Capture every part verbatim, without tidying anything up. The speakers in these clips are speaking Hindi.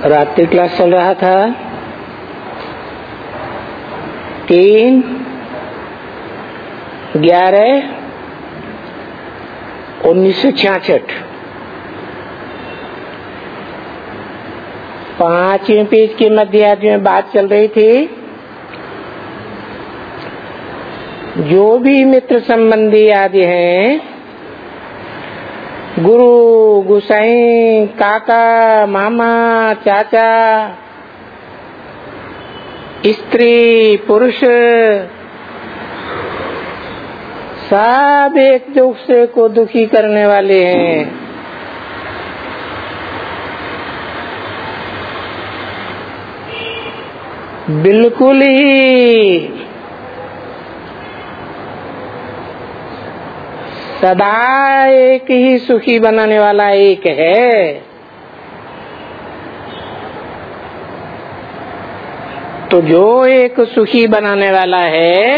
रात्रि क्लास चल रहा था। तीन ग्यारह उन्नीस सौ छियासठ पांचवें पेज के मध्य में बात चल रही थी। जो भी मित्र संबंधी आदि हैं, गुरु गुसाई, काका, मामा, चाचा, स्त्री, पुरुष, सब एक दूसरे को दुखी करने वाले हैं। बिल्कुल ही सदा एक ही सुखी बनाने वाला एक है। तो जो एक सुखी बनाने वाला है,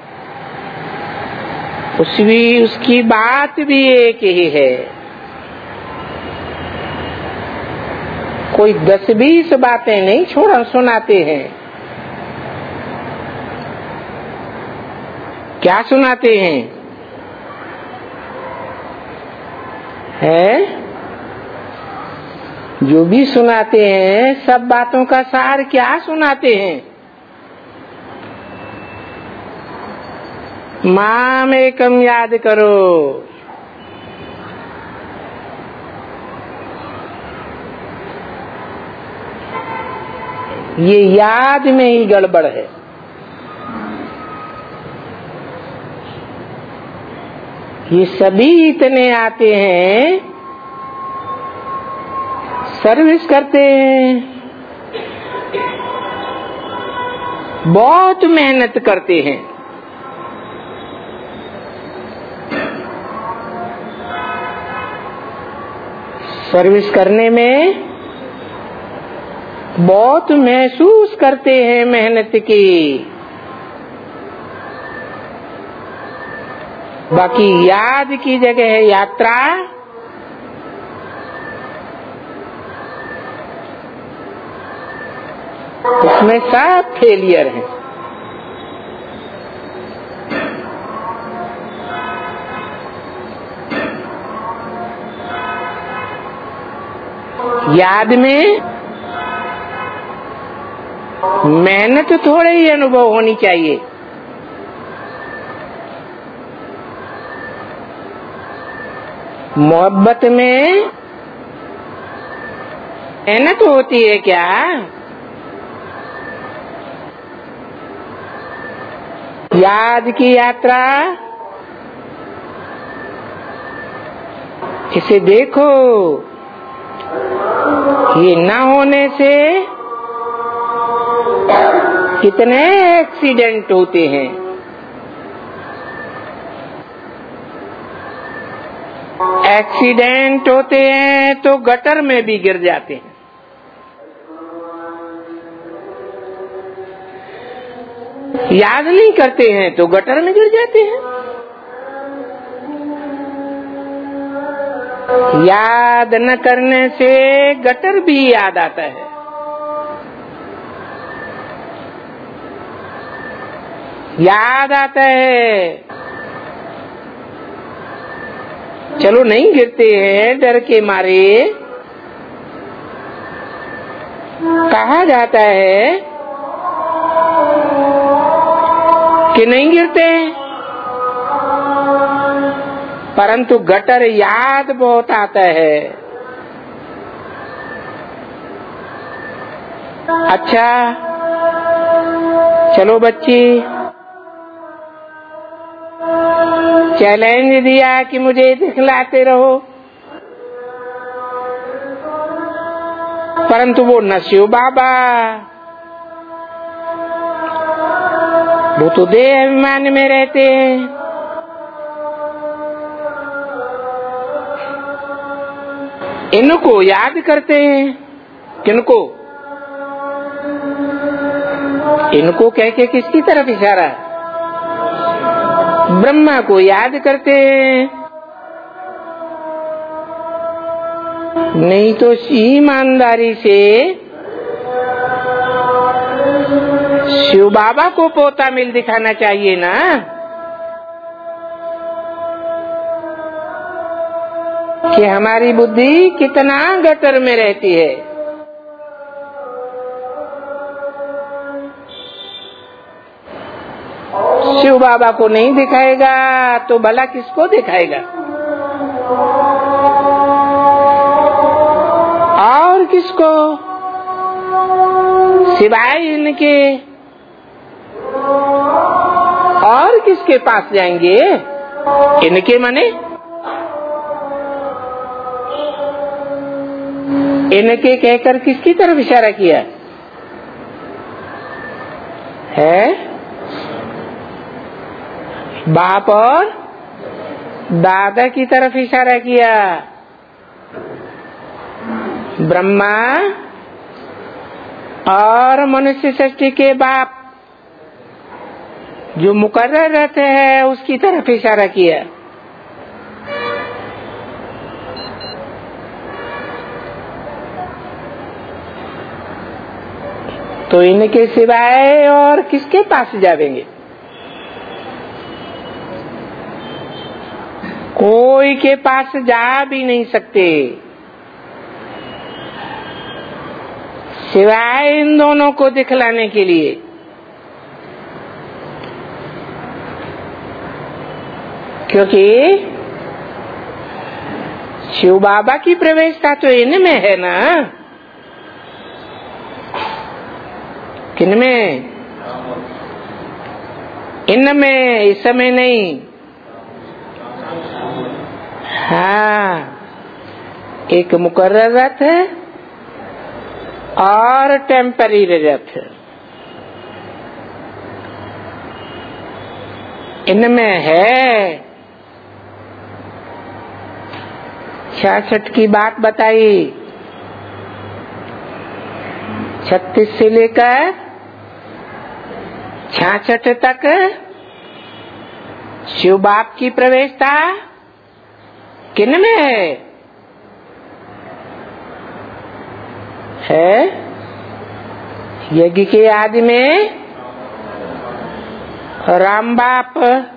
उसकी उसकी बात भी एक ही है। कोई दस बीस बातें नहीं छोड़ सुनाते हैं। क्या सुनाते हैं? है जो भी सुनाते हैं, सब बातों का सार क्या सुनाते हैं? माम एकम याद करो। ये याद में ही गड़बड़ है। ये सभी इतने आते हैं, सर्विस करते हैं, बहुत मेहनत करते हैं, सर्विस करने में बहुत महसूस करते हैं मेहनत की। बाकी याद की जगह है यात्रा। उसमें सब फेलियर है। याद में मेहनत थोड़े ही अनुभव होनी चाहिए। मोहब्बत में मेहनत होती है क्या? याद की यात्रा, इसे देखो, ये न होने से कितने एक्सीडेंट होते हैं। एक्सीडेंट होते हैं तो गटर में भी गिर जाते हैं। याद नहीं करते हैं तो गटर में गिर जाते हैं। याद न करने से गटर भी याद आता है। याद आता है, चलो नहीं गिरते हैं डर के मारे। कहा जाता है कि नहीं गिरते, परंतु गटर याद बहुत आता है। अच्छा चलो बच्ची, चैलेंज दिया कि मुझे दिखलाते रहो, परंतु वो नस्यो बाबा, वो तो देह अभिमान में रहते हैं। इनको याद करते हैं। किनको? इनको कह के किसकी तरफ इशारा है? ब्रह्मा को याद करते हैं। नहीं तो ईमानदारी से शिव बाबा को पोता मिल दिखाना चाहिए ना। कि हमारी बुद्धि कितना गटर में रहती है। शिव बाबा को नहीं दिखाएगा तो भला किसको दिखाएगा? और किसको सिवाय इनके और किसके पास जाएंगे? इनके माने इनके कहकर किसकी तरफ इशारा किया है? बाप और दादा की तरफ इशारा किया। ब्रह्मा और मनुष्य सृष्टि के बाप जो मुकर्रर रहते हैं उसकी तरफ इशारा किया। तो इनके सिवाय और किसके पास जावेंगे? कोई के पास जा भी नहीं सकते सिवाय इन दोनों को दिखलाने के लिए। क्योंकि शिव बाबा की प्रवेशता तो इनमें है ना। किनमें? इनमें, इस समय नहीं। हाँ, एक मुकर्रर रथ है और टेम्पररी रथ। इनमें है छियासठ की बात बताई। छत्तीस से लेकर छियासठ तक शिव बाप की प्रवेशता किनमें है? है यज्ञ के आदि में राम बाप,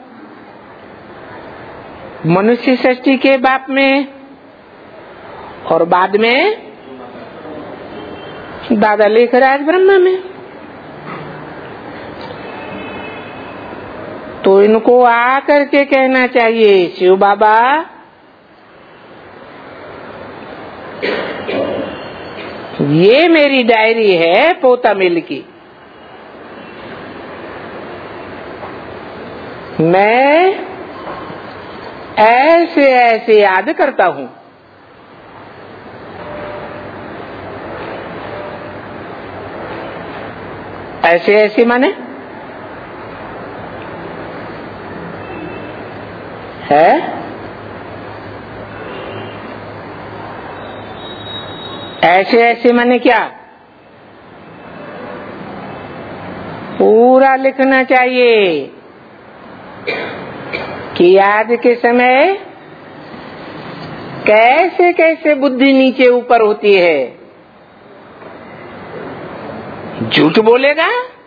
मनुष्य सृष्टि के बाप में, और बाद में दादा लेखराज ब्रह्मा में। तो इनको आकर के कहना चाहिए, शिव बाबा ये मेरी डायरी है पोता मिल की। मैं ऐसे ऐसे याद करता हूं। ऐसे ऐसे माने है ऐसे ऐसे माने क्या? पूरा लिखना चाहिए कि आज के समय कैसे कैसे बुद्धि नीचे ऊपर होती है। झूठ बोलेगा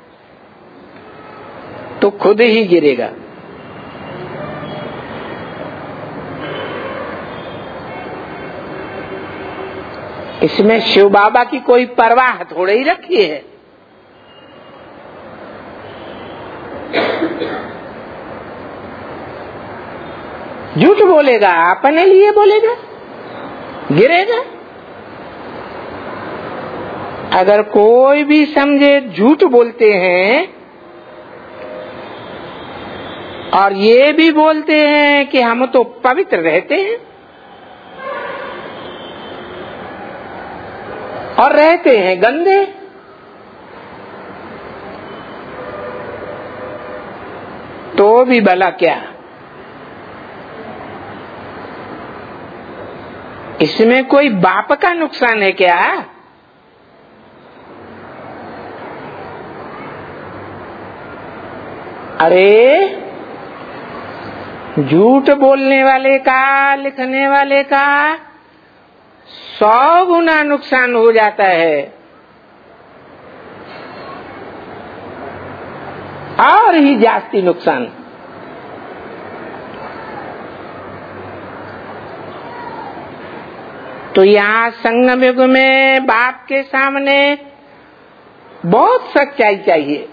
तो खुद ही गिरेगा। इसमें शिव बाबा की कोई परवाह थोड़े ही रखी है। झूठ बोलेगा अपने लिए बोलेगा, गिरेगा। अगर कोई भी समझे झूठ बोलते हैं और ये भी बोलते हैं कि हम तो पवित्र रहते हैं, और रहते हैं गंदे, तो भी भला क्या? इसमें कोई बाप का नुकसान है क्या? अरे झूठ बोलने वाले का, लिखने वाले का सौ गुना नुकसान हो जाता है। और ही जास्ती नुकसान। तो यहाँ संगम युग में बाप के सामने बहुत सच्चाई चाहिए,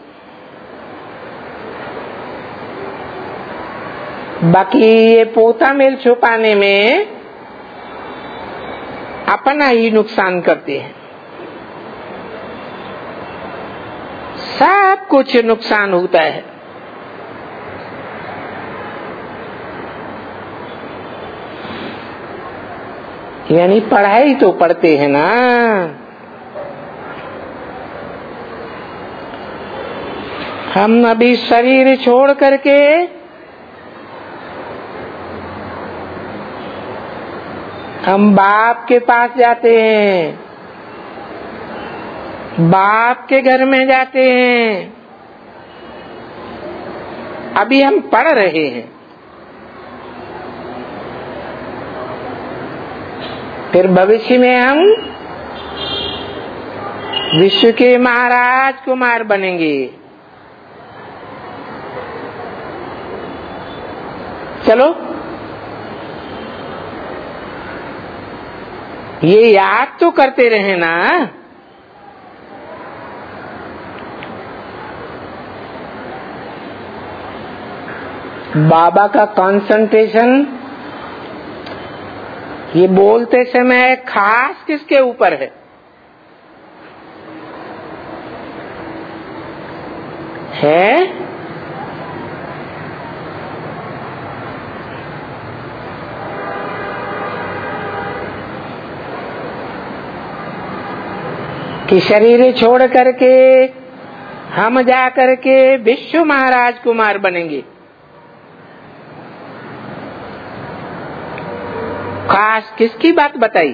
बाकी ये पोता मेल छुपाने में अपना ही नुकसान करते हैं। सब कुछ नुकसान होता है। यानी पढ़ाई तो पढ़ते हैं ना, हम अभी शरीर छोड़ करके हम बाप के पास जाते हैं, बाप के घर में जाते हैं। अभी हम पढ़ रहे हैं, फिर भविष्य में हम विश्व के महाराज कुमार बनेंगे। चलो ये याद तो करते रहे ना, बाबा का कंसंट्रेशन ये बोलते समय खास किसके ऊपर है? है कि शरीर छोड़ करके हम जा करके विश्व महाराज कुमार बनेंगे। खास किसकी बात बताई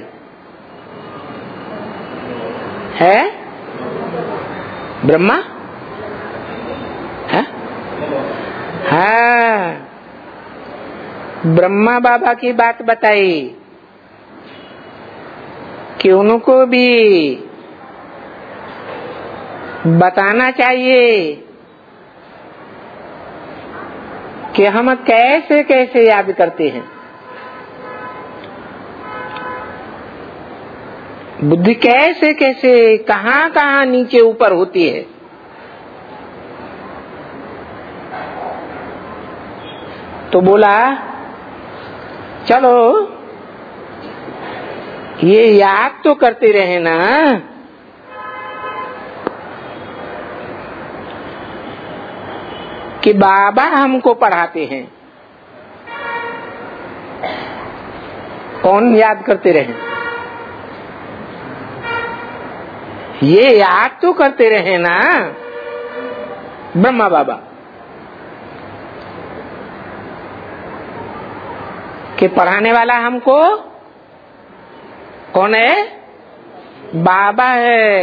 है? ब्रह्मा है? हाँ, ब्रह्मा बाबा की बात बताई कि उनको भी बताना चाहिए कि हम कैसे कैसे याद करते हैं, बुद्धि कैसे कैसे कहाँ कहाँ नीचे ऊपर होती है। तो बोला चलो ये याद तो करते रहे ना, कि बाबा हमको पढ़ाते हैं। कौन याद करते रहे? ये याद तो करते रहे ना, ब्रह्मा बाबा, कि पढ़ाने वाला हमको कौन है? बाबा है।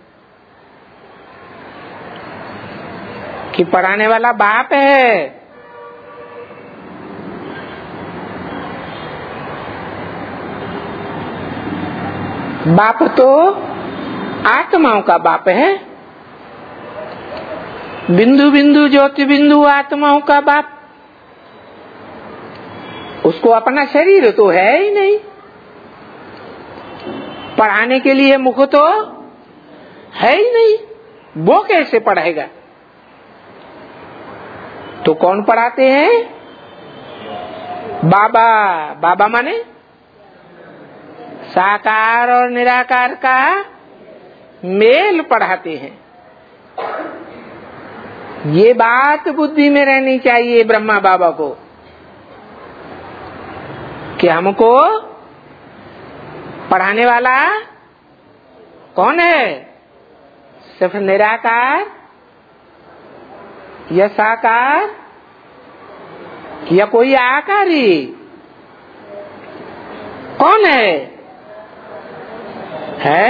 कि पढ़ाने वाला बाप है। बाप तो आत्माओं का बाप है, बिंदु बिंदु ज्योति बिंदु आत्माओं का बाप। उसको अपना शरीर तो है ही नहीं, पढ़ाने के लिए मुख तो है ही नहीं, वो कैसे पढ़ाएगा? तो कौन पढ़ाते हैं? बाबा। बाबा माने साकार और निराकार का मेल पढ़ाते हैं। ये बात बुद्धि में रहनी चाहिए ब्रह्मा बाबा को कि हमको पढ़ाने वाला कौन है? सिर्फ निराकार या साकार या कोई आकारी? कौन है? है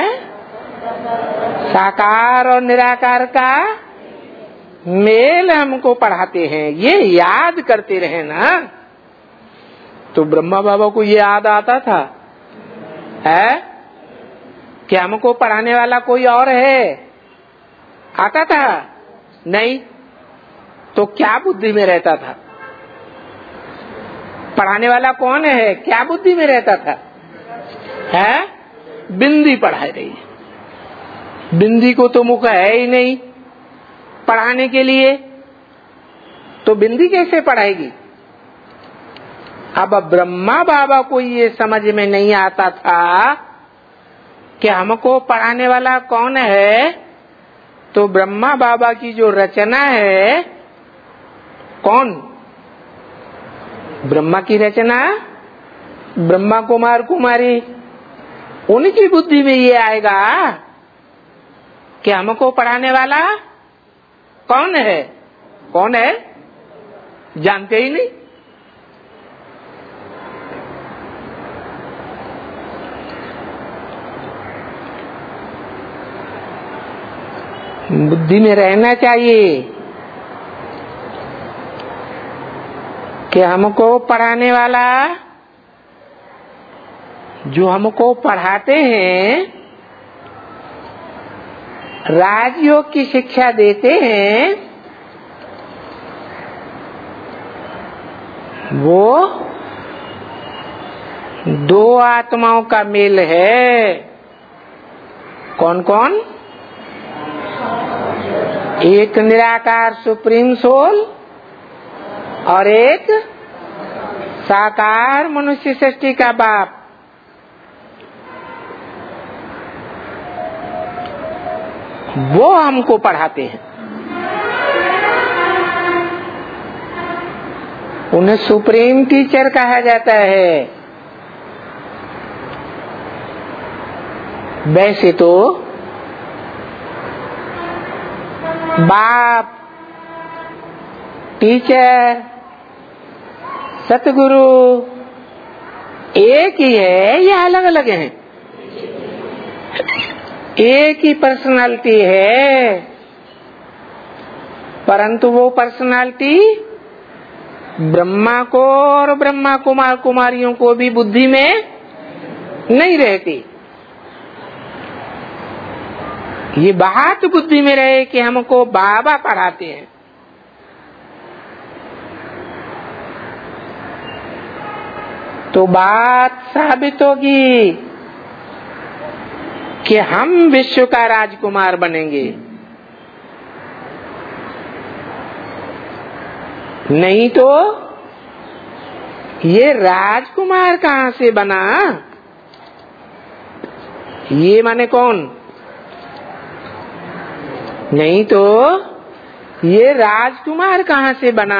साकार और निराकार का मेल हमको पढ़ाते हैं। ये याद करते रहे ना, तो ब्रह्मा बाबा को ये याद आता था है कि हमको पढ़ाने वाला कोई और है? आता था नहीं। तो क्या बुद्धि में रहता था? पढ़ाने वाला कौन है? क्या बुद्धि में रहता था? है बिंदी पढ़ा रही है। बिंदी को तो मुख है ही नहीं पढ़ाने के लिए, तो बिंदी कैसे पढ़ाएगी? अब ब्रह्मा बाबा को ये समझ में नहीं आता था कि हमको पढ़ाने वाला कौन है। तो ब्रह्मा बाबा की जो रचना है, कौन? ब्रह्मा की रचना, ब्रह्मा कुमार कुमारी, उनकी बुद्धि में ये आएगा कि हमको पढ़ाने वाला कौन है? कौन है? जानते ही नहीं। बुद्धि में रहना चाहिए कि हमको पढ़ाने वाला, जो हमको पढ़ाते हैं, राजयोग की शिक्षा देते हैं, वो दो आत्माओं का मेल है। कौन कौन? एक निराकार सुप्रीम सोल और एक साकार मनुष्य सृष्टि का बाप। वो हमको पढ़ाते हैं। उन्हें सुप्रीम टीचर कहा जाता है। वैसे तो बाप, टीचर, सतगुरु एक ही है या अलग अलग हैं? एक ही पर्सनालिटी है, परंतु वो पर्सनालिटी ब्रह्मा को और ब्रह्मा कुमार कुमारियों को भी बुद्धि में नहीं रहती। ये बात बुद्धि में रहे कि हमको बाबा पढ़ाते हैं। तो बात साबित होगी कि हम विश्व का राजकुमार बनेंगे। नहीं तो ये राजकुमार कहाँ से बना? ये माने कौन? नहीं तो ये राजकुमार कहाँ से बना?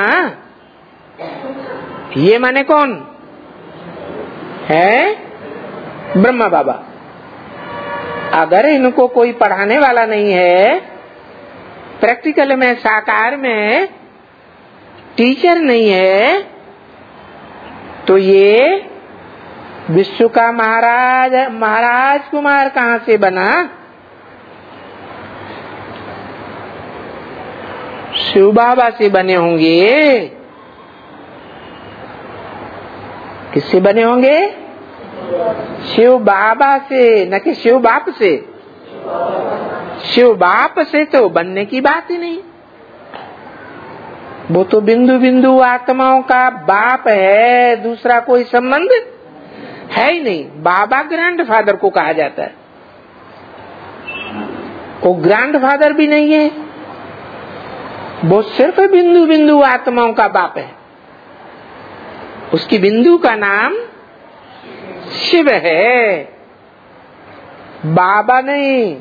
ये माने कौन है? ब्रह्मा बाबा। अगर इनको कोई पढ़ाने वाला नहीं है, प्रैक्टिकल में, साकार में टीचर नहीं है, तो ये विश्व का महाराज महाराज कुमार कहाँ से बना? शिव बाबा से बने होंगे। किससे बने होंगे? शिव बाबा से, न कि शिव बाप से। शिव बाप से तो बनने की बात ही नहीं। वो तो बिंदु बिंदु आत्माओं का बाप है, दूसरा कोई संबंध है ही नहीं। बाबा ग्रैंड फादर को कहा जाता है, वो ग्रैंड फादर भी नहीं है, वो सिर्फ बिंदु बिंदु आत्माओं का बाप है। उसकी बिंदु का नाम शिव है, बाबा नहीं।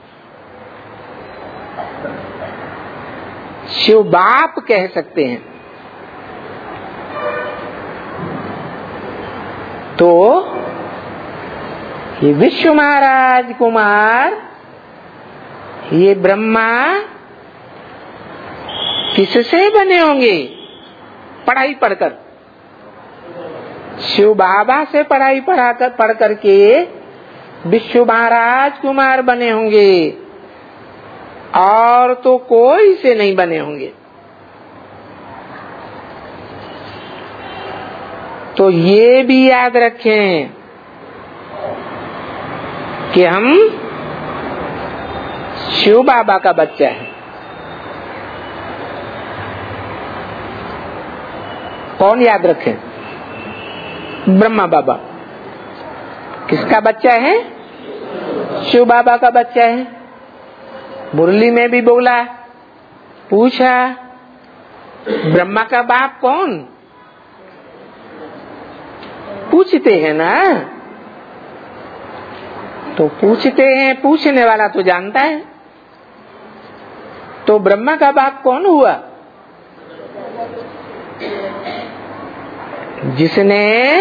शिव बाप कह सकते हैं। तो ये विश्व महाराज कुमार, ये ब्रह्मा किससे बने होंगे? पढ़ाई पढ़कर, शिव बाबा से पढ़ाई पढ़ा कर पढ़ करके विश्व महाराज कुमार बने होंगे, और तो कोई से नहीं बने होंगे। तो ये भी याद रखें कि हम शिव बाबा का बच्चा है। कौन याद रखे? ब्रह्मा बाबा। किसका बच्चा है? शिव बाबा का बच्चा है। मुरली में भी बोला, पूछा ब्रह्मा का बाप कौन? पूछते हैं ना, तो पूछते हैं, पूछने वाला तो जानता है। तो ब्रह्मा का बाप कौन हुआ? जिसने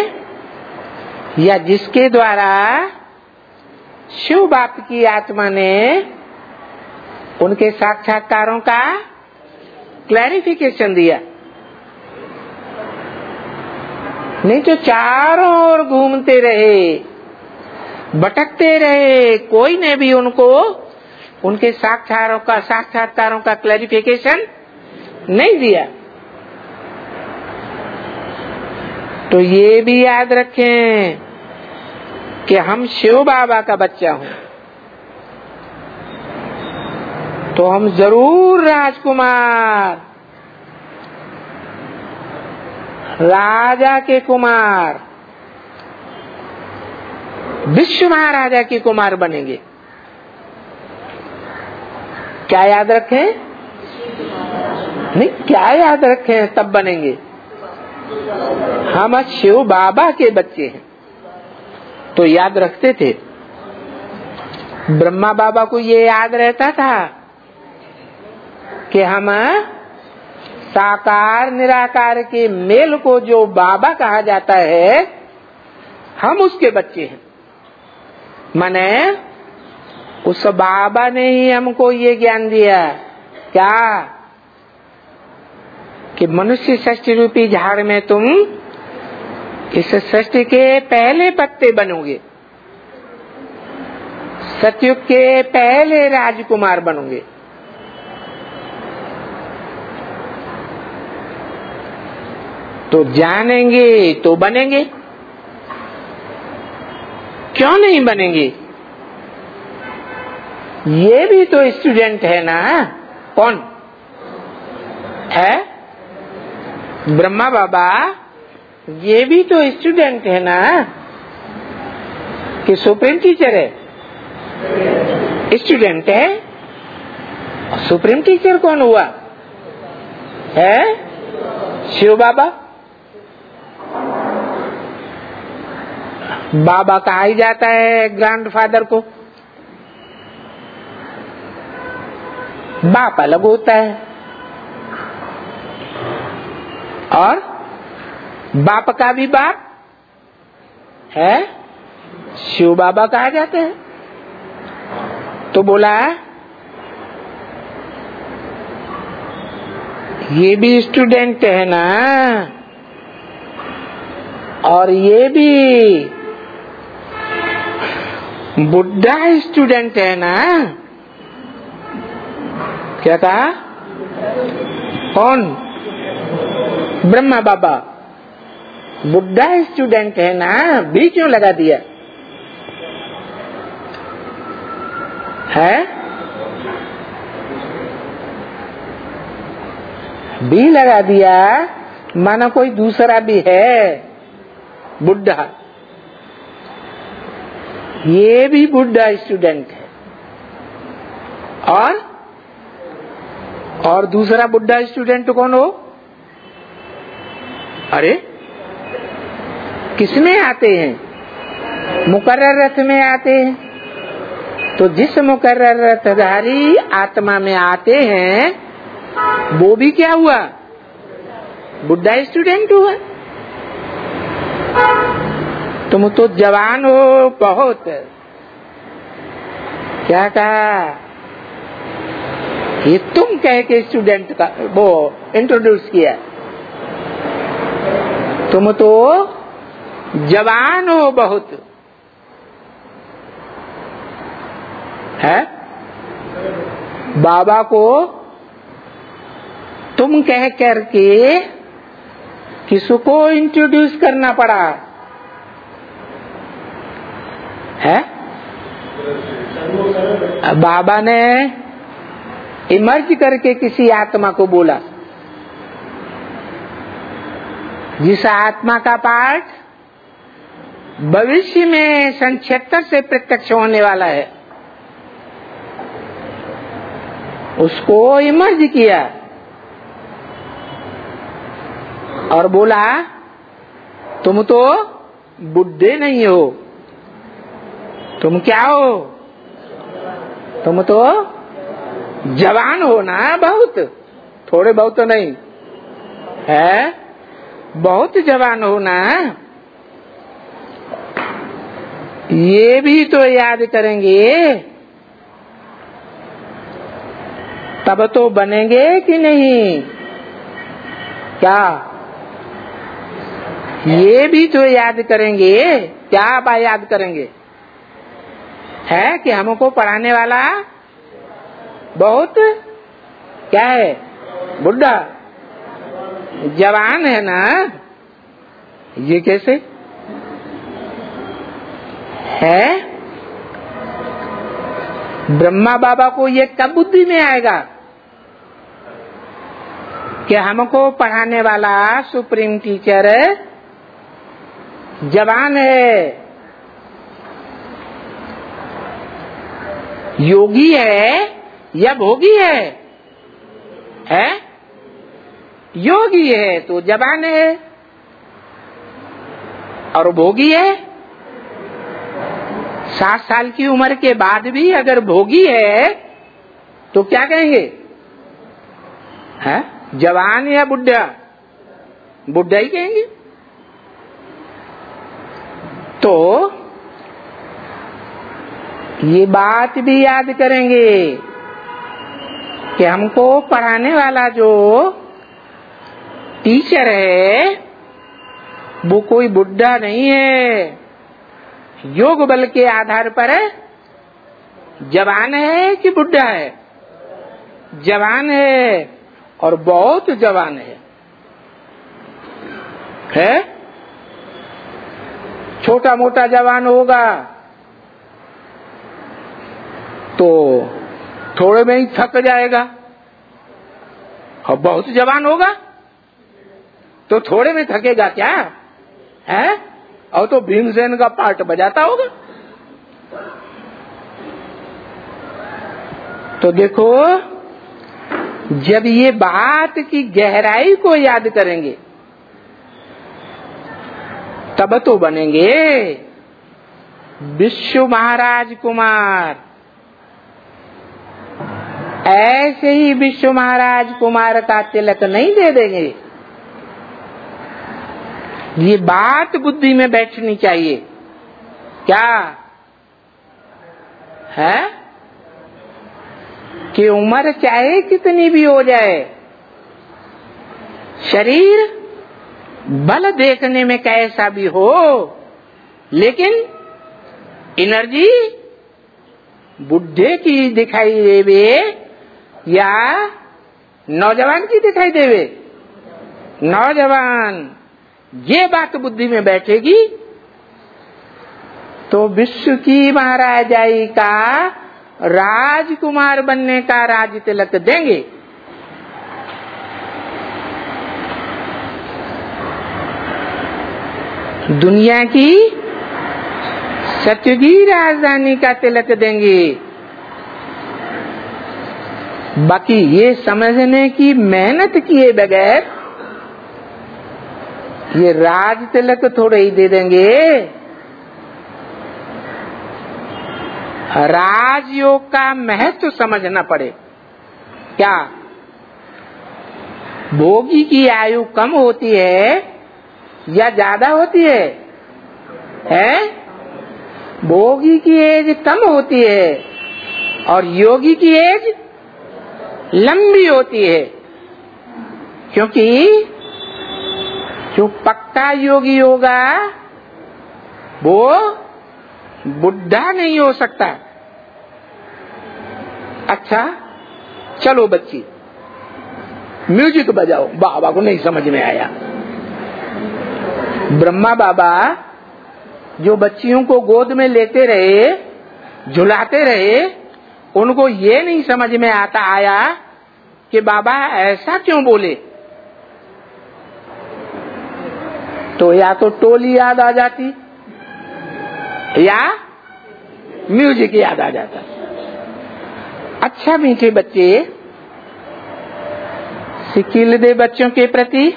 या जिसके द्वारा शिव बाप की आत्मा ने उनके साक्षात्कारों का क्लैरिफिकेशन दिया। नहीं तो चारों ओर घूमते रहे, भटकते रहे, कोई ने भी उनको उनके साक्षात्कारों का साक्षात्कारों का क्लैरिफिकेशन नहीं दिया। तो ये भी याद रखें कि हम शिव बाबा का बच्चा हूं, तो हम जरूर राजकुमार, राजा के कुमार, विश्व महाराजा के कुमार बनेंगे। क्या याद रखें? नहीं, क्या याद रखें तब बनेंगे? हम शिव बाबा के बच्चे हैं, तो याद रखते थे। ब्रह्मा बाबा को ये याद रहता था कि हम साकार निराकार के मेल को जो बाबा कहा जाता है, हम उसके बच्चे हैं। माने उस बाबा ने ही हमको ये ज्ञान दिया, क्या? कि मनुष्य सृष्टि रूपी झाड़ में तुम इस सृष्टि के पहले पत्ते बनोगे, सतयुग के पहले राजकुमार बनोगे। तो जानेंगे तो बनेंगे, क्यों नहीं बनेंगे? ये भी तो स्टूडेंट है ना। कौन है? ब्रह्मा बाबा। ये भी तो स्टूडेंट है ना, कि सुप्रीम टीचर है? स्टूडेंट है। सुप्रीम टीचर कौन हुआ? है शिव बाबा। बाबा कहा ही जाता है ग्रैंडफादर को, बाप अलग होता है, और बाप का भी बाप है शिव बाबा कहा जाता है। तो बोला ये भी स्टूडेंट है ना, और ये भी बुढ़ा स्टूडेंट है ना। क्या कहा? कौन? ब्रह्मा बाबा। बुढ़ा स्टूडेंट है ना, भी क्यों लगा दिया है? भी लगा दिया, माना कोई दूसरा भी है बुढ़ा। ये भी बुढ़ा स्टूडेंट है, और और दूसरा बुढ़ा स्टूडेंट कौन हो? अरे किसमें आते हैं? मुकर्रर रथ में आते हैं। तो जिस मुकर्रर रथधारी आत्मा में आते हैं, वो भी क्या हुआ? बुढ़ा स्टूडेंट हुआ। तुम तो जवान हो बहुत। क्या कहा? ये तुम कह के स्टूडेंट का वो इंट्रोड्यूस किया। तुम तो जवान हो बहुत है। बाबा को तुम कह करके किसको इंट्रोड्यूस करना पड़ा है? बाबा ने इमर्ज करके किसी आत्मा को बोला जिस आत्मा का पाठ भविष्य में सन छिहत्तर से प्रत्यक्ष होने वाला है, उसको इमर्ज किया और बोला तुम तो बुढ़े नहीं हो, तुम क्या हो, तुम तो जवान हो ना, बहुत, थोड़े बहुत नहीं है, बहुत जवान हो ना। ये भी तो याद करेंगे तब तो बनेंगे कि नहीं? क्या ये भी तो याद करेंगे? क्या आप याद करेंगे? है कि हमको पढ़ाने वाला बहुत क्या है, बुढ़ा, जवान है ना? ये कैसे है? ब्रह्मा बाबा को ये कब बुद्धि में आएगा कि हमको पढ़ाने वाला सुप्रीम टीचर जवान है, योगी है या भोगी है? है योगी है तो जवान है, और भोगी है सात साल की उम्र के बाद भी अगर भोगी है तो क्या कहेंगे? है जवान या बुढ़ा? बुढ़ा ही कहेंगे। तो ये बात भी याद करेंगे कि हमको पढ़ाने वाला जो टीचर है वो कोई बुढ़ा नहीं है, योग बल के आधार पर जवान है कि बुढ़ा है? जवान है, और बहुत जवान है। है छोटा मोटा जवान होगा तो थोड़े में ही थक जाएगा, और बहुत जवान होगा तो थोड़े में थकेगा क्या? है और तो भीमसेन का पार्ट बजाता होगा। तो देखो, जब ये बात की गहराई को याद करेंगे तब तो बनेंगे विश्व महाराज कुमार। ऐसे ही विश्व महाराज कुमार का तिलक नहीं दे देंगे। ये बात बुद्धि में बैठनी चाहिए। क्या है कि उम्र चाहे कितनी भी हो जाए, शरीर बल देखने में कैसा भी हो, लेकिन एनर्जी बुढ़े की दिखाई देवे या नौजवान की दिखाई देवे? नौजवान। ये बात बुद्धि में बैठेगी तो विश्व की महाराजाई का राजकुमार बनने का राज तिलक देंगे। दुनिया की सत्य की राजधानी का तिलक देंगे। बाकी ये समझने की मेहनत किए बगैर ये राज तिलक थोड़े ही दे देंगे। राजयोग का महत्व समझना पड़े। क्या भोगी की आयु कम होती है या ज्यादा होती है? है भोगी की एज कम होती है और योगी की एज लंबी होती है, क्योंकि जो पक्का योगी होगा वो बुढ़ा नहीं हो सकता। अच्छा चलो बच्ची म्यूजिक बजाओ। बाबा को नहीं समझ में आया। ब्रह्मा बाबा जो बच्चियों को गोद में लेते रहे, झुलाते रहे, उनको ये नहीं समझ में आता आया कि बाबा ऐसा क्यों बोले। तो या तो टोली याद आ जाती या म्यूजिक याद आ जाता। अच्छा मीठे बच्चे, सिकिल दे बच्चों के प्रति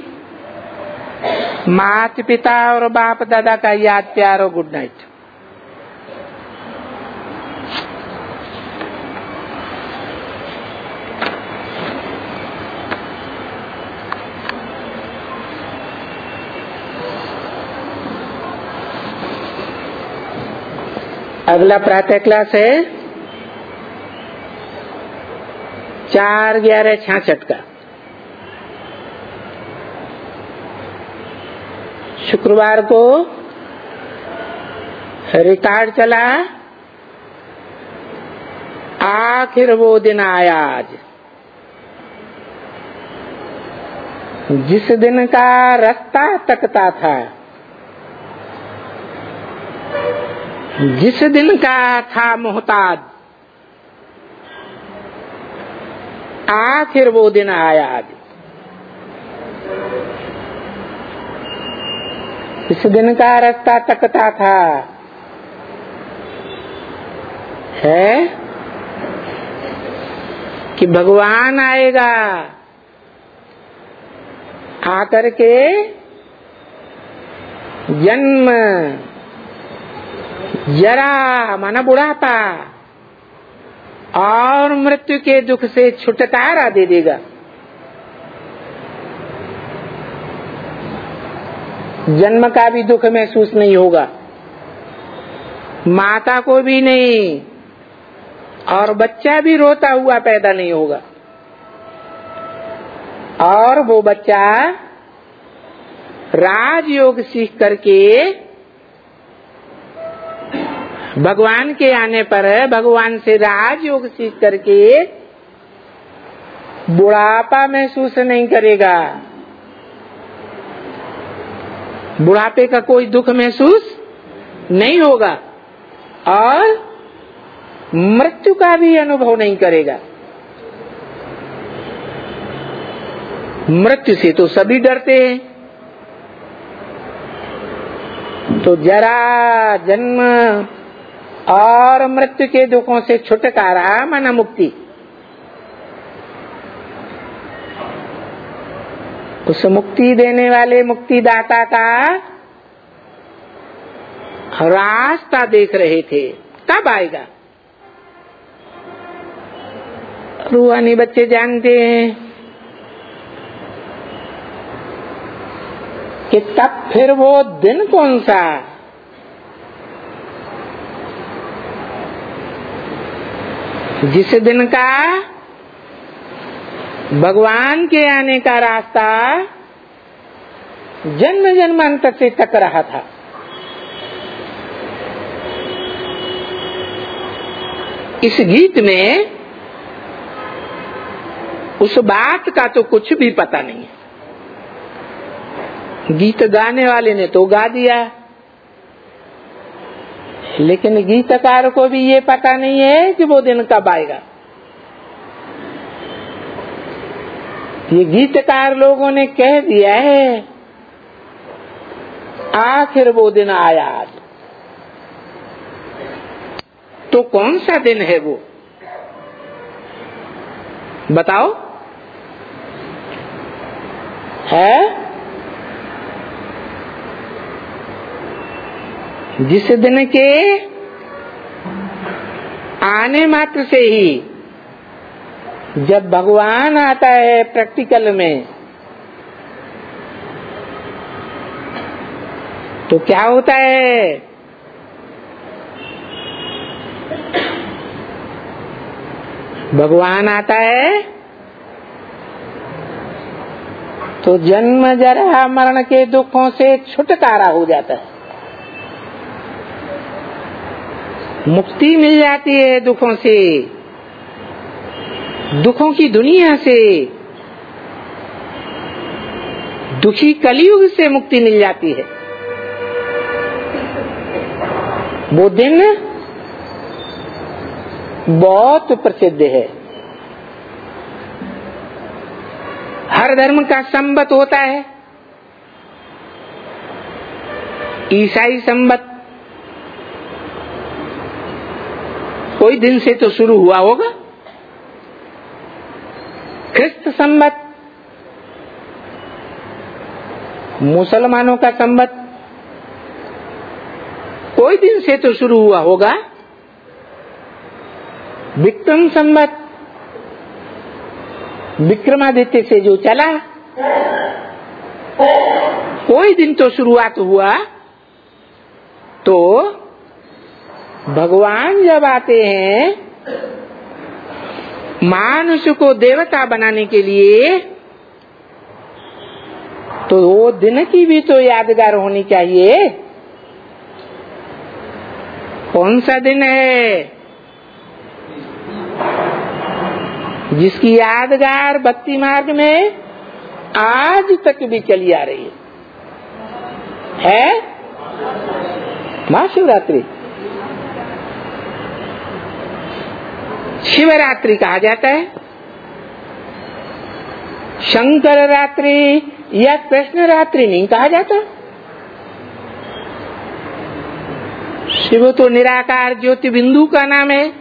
माता पिता और बाप दादा का याद प्यार और गुड नाइट। अगला प्रातः क्लास है चार ग्यारह छाछठ का। शुक्रवार को रिकॉर्ड चला, आखिर वो दिन आया आज जिस दिन का रास्ता तकता था, जिस दिन का था मोहताज, आखिर वो दिन आया आज। इस दिन का रास्ता तकता था है कि भगवान आएगा, आकर के जन्म जरा माना बुढ़ापा और मृत्यु के दुख से छुटकारा दे देगा। जन्म का भी दुख महसूस नहीं होगा, माता को भी नहीं, और बच्चा भी रोता हुआ पैदा नहीं होगा। और वो बच्चा राजयोग सीख करके भगवान के आने पर भगवान से राजयोग सीख करके बुढ़ापा महसूस नहीं करेगा, बुढ़ापे का कोई दुख महसूस नहीं होगा और मृत्यु का भी अनुभव नहीं करेगा। मृत्यु से तो सभी डरते हैं, तो जरा जन्म और मृत्यु के दुखों से छुटकारा माना मुक्ति। उस मुक्ति देने वाले मुक्तिदाता का रास्ता देख रहे थे, कब आएगा। रूहानी बच्चे जानते हैं कि तब फिर वो दिन कौन सा जिस दिन का भगवान के आने का रास्ता जन्म जन्मांतर से तक रहा था। इस गीत में उस बात का तो कुछ भी पता नहीं है। गीत गाने वाले ने तो गा दिया, लेकिन गीतकार को भी ये पता नहीं है कि वो दिन कब आएगा। ये गीतकार लोगों ने कह दिया है आखिर वो दिन आया आज। तो कौन सा दिन है वो, बताओ है? जिस दिन के आने मात्र से ही जब भगवान आता है प्रैक्टिकल में, तो क्या होता है? भगवान आता है तो जन्म जरा मरण के दुखों से छुटकारा हो जाता है, मुक्ति मिल जाती है दुखों से, दुखों की दुनिया से, दुखी कलयुग से मुक्ति मिल जाती है। वो दिन बहुत प्रसिद्ध है। हर धर्म का संबत होता है, ईसाई संवत कोई दिन से तो शुरू हुआ होगा। ख्रिस्त संवत, मुसलमानों का संवत कोई दिन से तो शुरू हुआ होगा। विक्रम संवत विक्रमादित्य से जो चला, कोई दिन तो शुरुआत हुआ। तो भगवान जब आते हैं मनुष्य को देवता बनाने के लिए, तो वो दिन की भी तो यादगार होनी चाहिए। कौन सा दिन है जिसकी यादगार भक्ति मार्ग में आज तक भी चली आ रही है, है? महाशिवरात्रि। शिवरात्रि कहा जाता है, शंकर रात्रि या कृष्ण रात्रि नहीं कहा जाता। शिव तो निराकार ज्योति बिंदु का नाम है।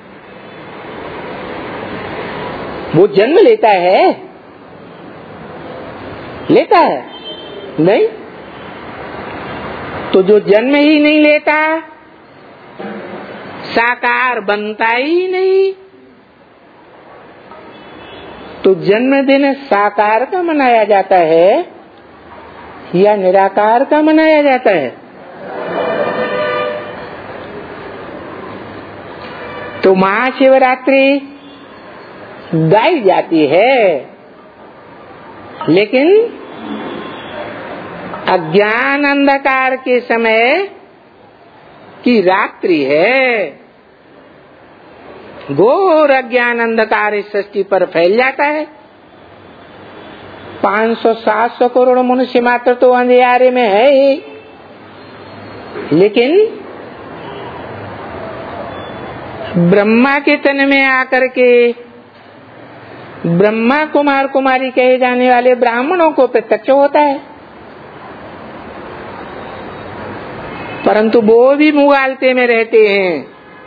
वो जन्म लेता है, लेता है नहीं? तो जो जन्म ही नहीं लेता साकार बनता ही नहीं। तो जन्मदिन साकार का मनाया जाता है या निराकार का मनाया जाता है? तो महाशिवरात्रि गाई जाती है, लेकिन अज्ञान अंधकार के समय की रात्रि है। घोर अज्ञान अंधकार इस सृष्टि पर फैल जाता है। पाँच सौ सात सौ करोड़ मनुष्य मात्र तो अंधेरे में है ही, लेकिन ब्रह्मा के तन में आकर के ब्रह्मा कुमार कुमारी कहे जाने वाले ब्राह्मणों को प्रत्यक्ष होता है, परंतु वो भी मुगालते में रहते हैं,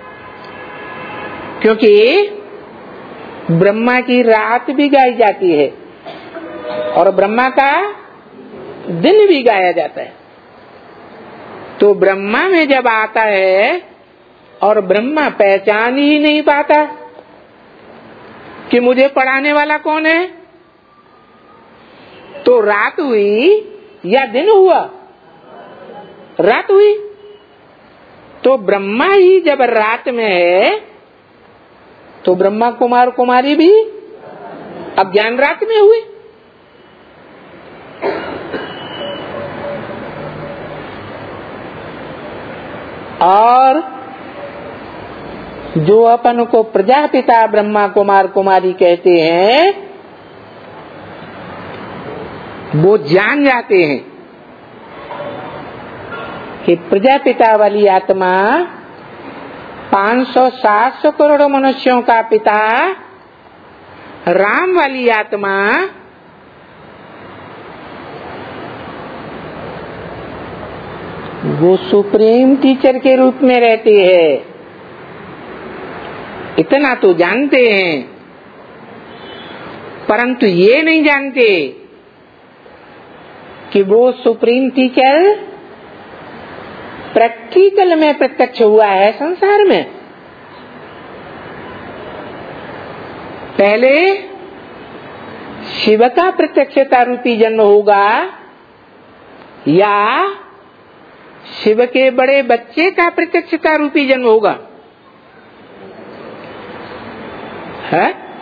क्योंकि ब्रह्मा की रात भी गाई जाती है और ब्रह्मा का दिन भी गाया जाता है। तो ब्रह्मा में जब आता है और ब्रह्मा पहचान ही नहीं पाता कि मुझे पढ़ाने वाला कौन है, तो रात हुई या दिन हुआ? रात हुई। तो ब्रह्मा ही जब रात में है तो ब्रह्मा कुमार कुमारी भी अज्ञान रात में हुए। और जो अपन को प्रजापिता ब्रह्मा कुमार कुमारी कहते हैं, वो जान जाते हैं कि प्रजापिता वाली आत्मा पाँच सौ सात सौ करोड़ मनुष्यों का पिता, राम वाली आत्मा वो सुप्रीम टीचर के रूप में रहती है। इतना तो जानते हैं, परंतु ये नहीं जानते कि वो सुप्रीम टीचर प्रैक्टिकल में प्रत्यक्ष हुआ है संसार में। पहले शिव का प्रत्यक्षता रूपी जन्म होगा या शिव के बड़े बच्चे का प्रत्यक्षता रूपी जन्म होगा? है?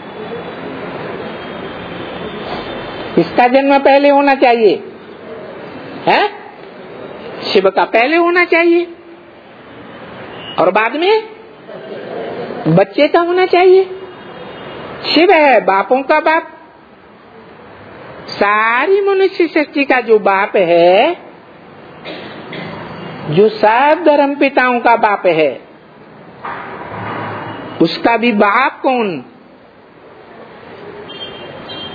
इसका जन्म पहले होना चाहिए, है? शिव का पहले होना चाहिए और बाद में बच्चे का होना चाहिए। शिव है बापों का बाप, सारी मनुष्य सृष्टि का जो बाप है, जो सब धर्म पिताओं का बाप है, उसका भी बाप कौन?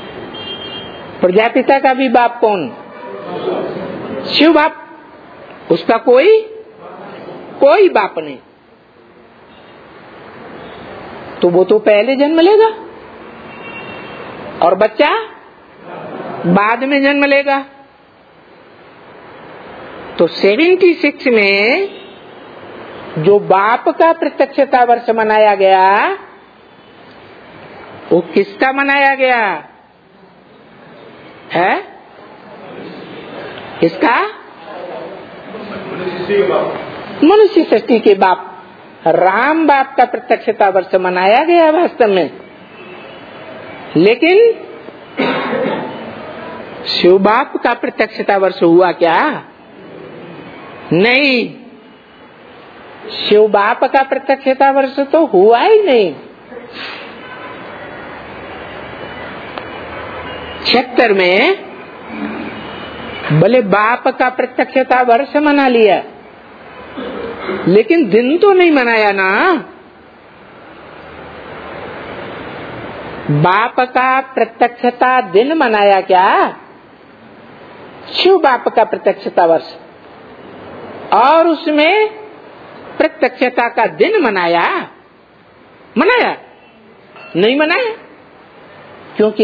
प्रजापिता का भी बाप कौन? शिव बाप। उसका कोई कोई बाप नहीं, तो वो तो पहले जन्म लेगा और बच्चा बाद में जन्म लेगा। तो छिहत्तर में जो बाप का प्रत्यक्षता वर्ष मनाया गया वो किसका मनाया गया है? किसका? मनुष्य सृष्टि के बाप राम बाप का प्रत्यक्षता वर्ष मनाया गया वास्तव में, लेकिन शिव बाप का प्रत्यक्षता वर्ष हुआ क्या? नहीं, शिव बाप का प्रत्यक्षता वर्ष तो हुआ ही नहीं। छिहत्तर में भले बाप का प्रत्यक्षता वर्ष मना लिया, लेकिन दिन तो नहीं मनाया ना। बाप का प्रत्यक्षता दिन मनाया क्या? शिव बाप का प्रत्यक्षता वर्ष, और उसमें प्रत्यक्षता का दिन मनाया मनाया नहीं मनाया, क्योंकि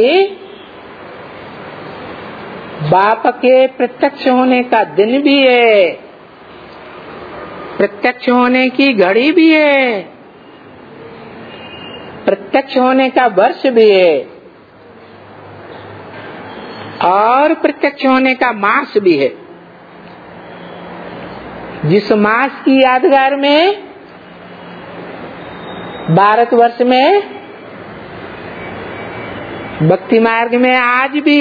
बाप के प्रत्यक्ष होने का दिन भी है, प्रत्यक्ष होने की घड़ी भी है, प्रत्यक्ष होने का वर्ष भी है, और प्रत्यक्ष होने का मास भी है। जिस मास की यादगार में भारतवर्ष में भक्ति मार्ग में आज भी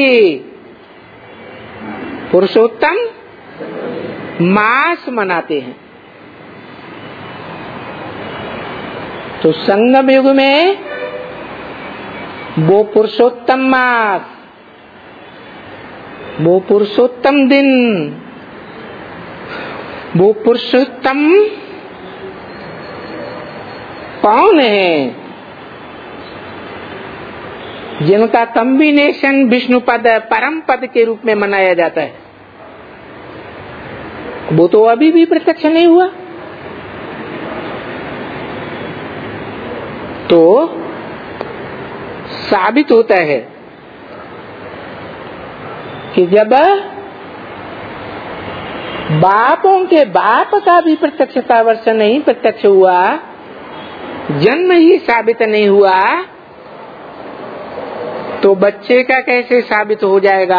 पुरुषोत्तम मास मनाते हैं, तो संगम युग में वो पुरुषोत्तम मास, वो पुरुषोत्तम दिन, वो पुरुषोत्तम कौन है? जिनका कॉम्बिनेशन विष्णु पद परम पद के रूप में मनाया जाता है, वो तो अभी भी प्रत्यक्ष नहीं हुआ। तो साबित होता है कि जब बापों के बाप का भी प्रत्यक्षता वर्ष नहीं प्रत्यक्ष हुआ, जन्म ही साबित नहीं हुआ, तो बच्चे का कैसे साबित हो जाएगा?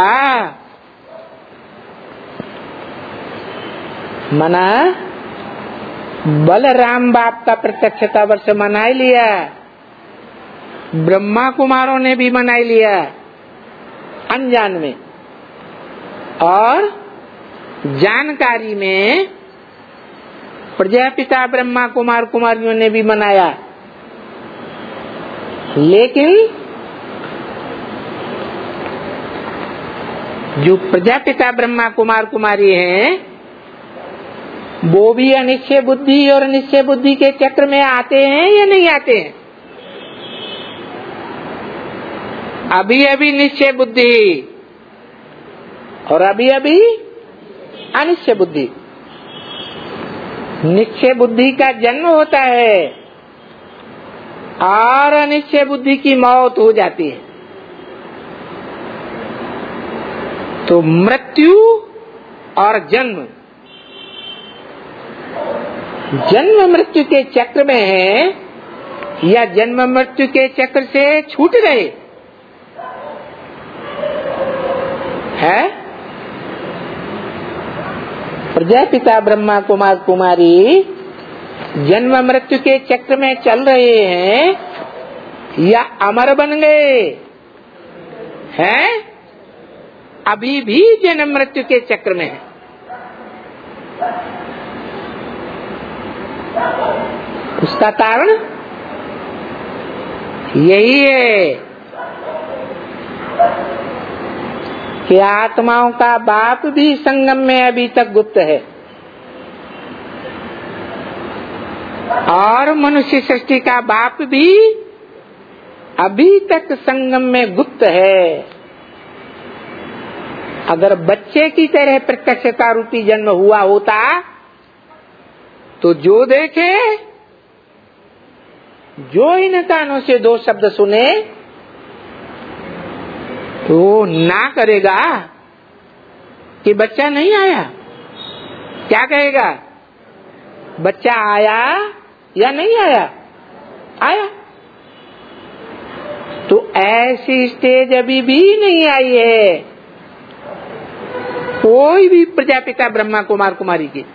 मना बलराम बाप का प्रत्यक्षता वर्ष मना ही लिया, ब्रह्मा कुमारों ने भी मना लिया अनजान में, और जानकारी में प्रजापिता ब्रह्मा कुमार कुमारियों ने भी मनाया। लेकिन जो प्रजापिता ब्रह्मा कुमार कुमारी हैं, वो भी अनिश्चय बुद्धि और निश्चय बुद्धि के चक्र में आते हैं या नहीं आते हैं? अभी अभी निश्चय बुद्धि और अभी अभी अनिश्चय बुद्धि। निश्चय बुद्धि का जन्म होता है और अनिश्चय बुद्धि की मौत हो जाती है। तो मृत्यु और जन्म, जन्म मृत्यु के चक्र में है या जन्म मृत्यु के चक्र से छूट गए है? प्रजापिता ब्रह्मा कुमार कुमारी जन्म मृत्यु के चक्र में चल रहे हैं या अमर बन गए हैं? अभी भी जन्म मृत्यु के चक्र में है। उसका कारण यही है कि आत्माओं का बाप भी संगम में अभी तक गुप्त है और मनुष्य सृष्टि का बाप भी अभी तक संगम में गुप्त है। अगर बच्चे की तरह प्रत्यक्षता रूपी जन्म हुआ होता तो जो देखे, जो इन कानों से दो शब्द सुने तो ना करेगा कि बच्चा नहीं आया। क्या कहेगा? बच्चा आया या नहीं आया? आया। तो ऐसी स्टेज अभी भी नहीं आई है कोई भी प्रजापिता ब्रह्मा कुमार कुमारी की।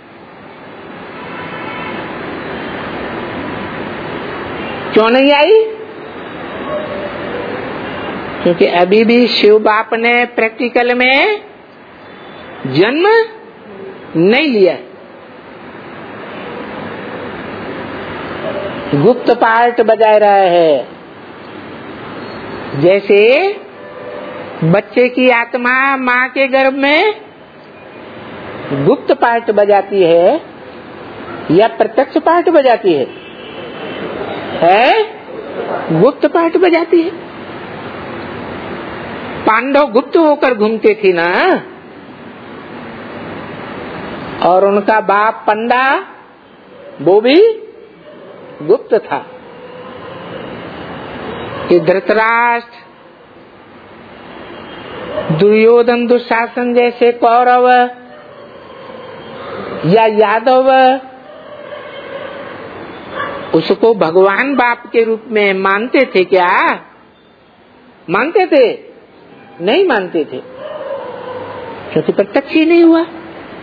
क्यों नहीं आई? क्योंकि अभी भी शिव बाप ने प्रैक्टिकल में जन्म नहीं लिया। गुप्त पार्ट बजा रहा है। जैसे बच्चे की आत्मा माँ के गर्भ में गुप्त पार्ट बजाती है या प्रत्यक्ष पार्ट बजाती है? है गुप्त पार्ट बजाती है। पांडव गुप्त होकर घूमते थे ना, और उनका बाप पंडा वो भी गुप्त था। कि धृतराष्ट्र, दुर्योधन, दुशासन जैसे कौरव या यादव उसको भगवान बाप के रूप में मानते थे क्या? मानते थे? नहीं मानते थे, क्योंकि प्रत्यक्ष ही नहीं हुआ।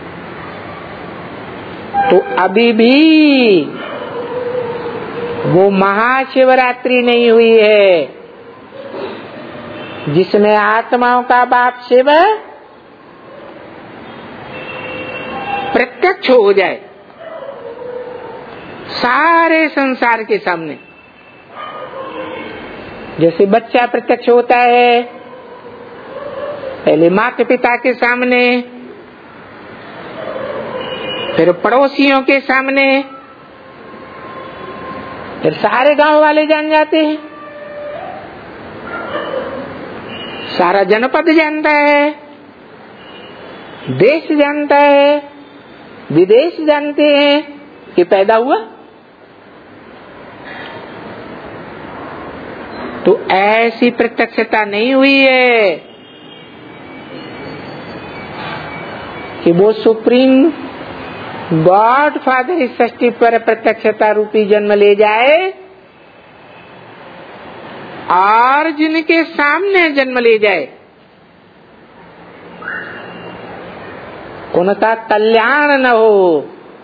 तो अभी भी वो महाशिवरात्रि नहीं हुई है जिसमें आत्माओं का बाप शिव प्रत्यक्ष हो जाए सारे संसार के सामने। जैसे बच्चा प्रत्यक्ष होता है पहले माता पिता के सामने, फिर पड़ोसियों के सामने, फिर सारे गांव वाले जान जाते हैं, सारा जनपद जानता है, देश जानता है, विदेश जानते हैं कि पैदा हुआ। तो ऐसी प्रत्यक्षता नहीं हुई है कि वो सुप्रीम गॉड फादर इस सृष्टि पर प्रत्यक्षता रूपी जन्म ले जाए और जिनके सामने जन्म ले जाए उनका कल्याण न हो।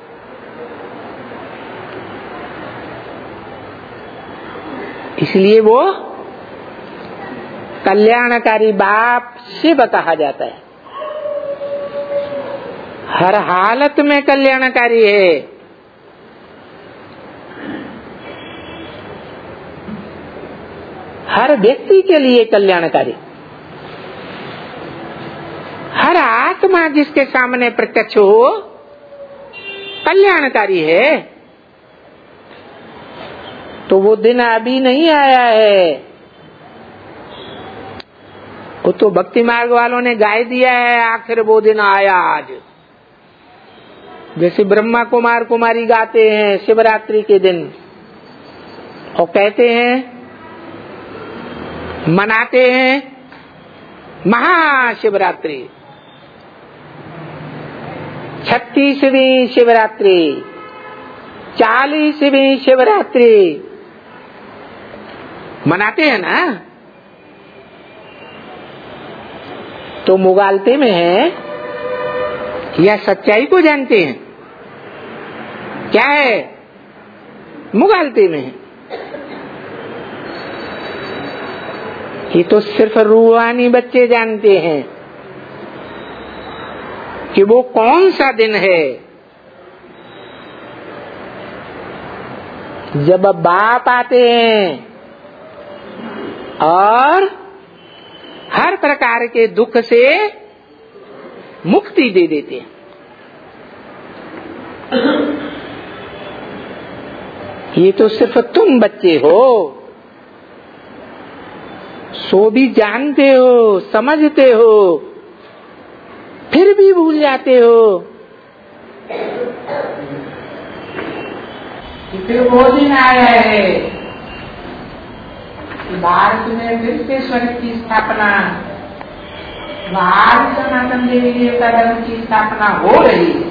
इसलिए वो कल्याणकारी बाप शिव कहा जाता है। हर हालत में कल्याणकारी है। हर व्यक्ति के लिए कल्याणकारी, हर आत्मा जिसके सामने प्रत्यक्ष हो कल्याणकारी है। तो वो दिन अभी नहीं आया है, वो तो भक्ति मार्ग वालों ने गाय दिया है आखिर वो दिन आया आज। जैसे ब्रह्मा कुमार कुमारी गाते हैं शिवरात्रि के दिन और कहते हैं, मनाते हैं महाशिवरात्रि, छत्तीसवीं शिवरात्रि, चालीसवीं शिवरात्रि मनाते हैं ना। तो मुगालते में है या सच्चाई को जानते हैं? क्या है? मुगालते में है। ये तो सिर्फ रूहानी बच्चे जानते हैं कि वो कौन सा दिन है जब बाप आते हैं और हर प्रकार के दुख से मुक्ति दे देते हैं। ये तो सिर्फ तुम बच्चे हो, सो भी जानते हो, समझते हो फिर भी भूल जाते हो कि फिर वो दिन आया है कि भारत में फिर से स्वर्ग की स्थापना, भारत सनातन देवी देवता धर्म की स्थापना हो रही है।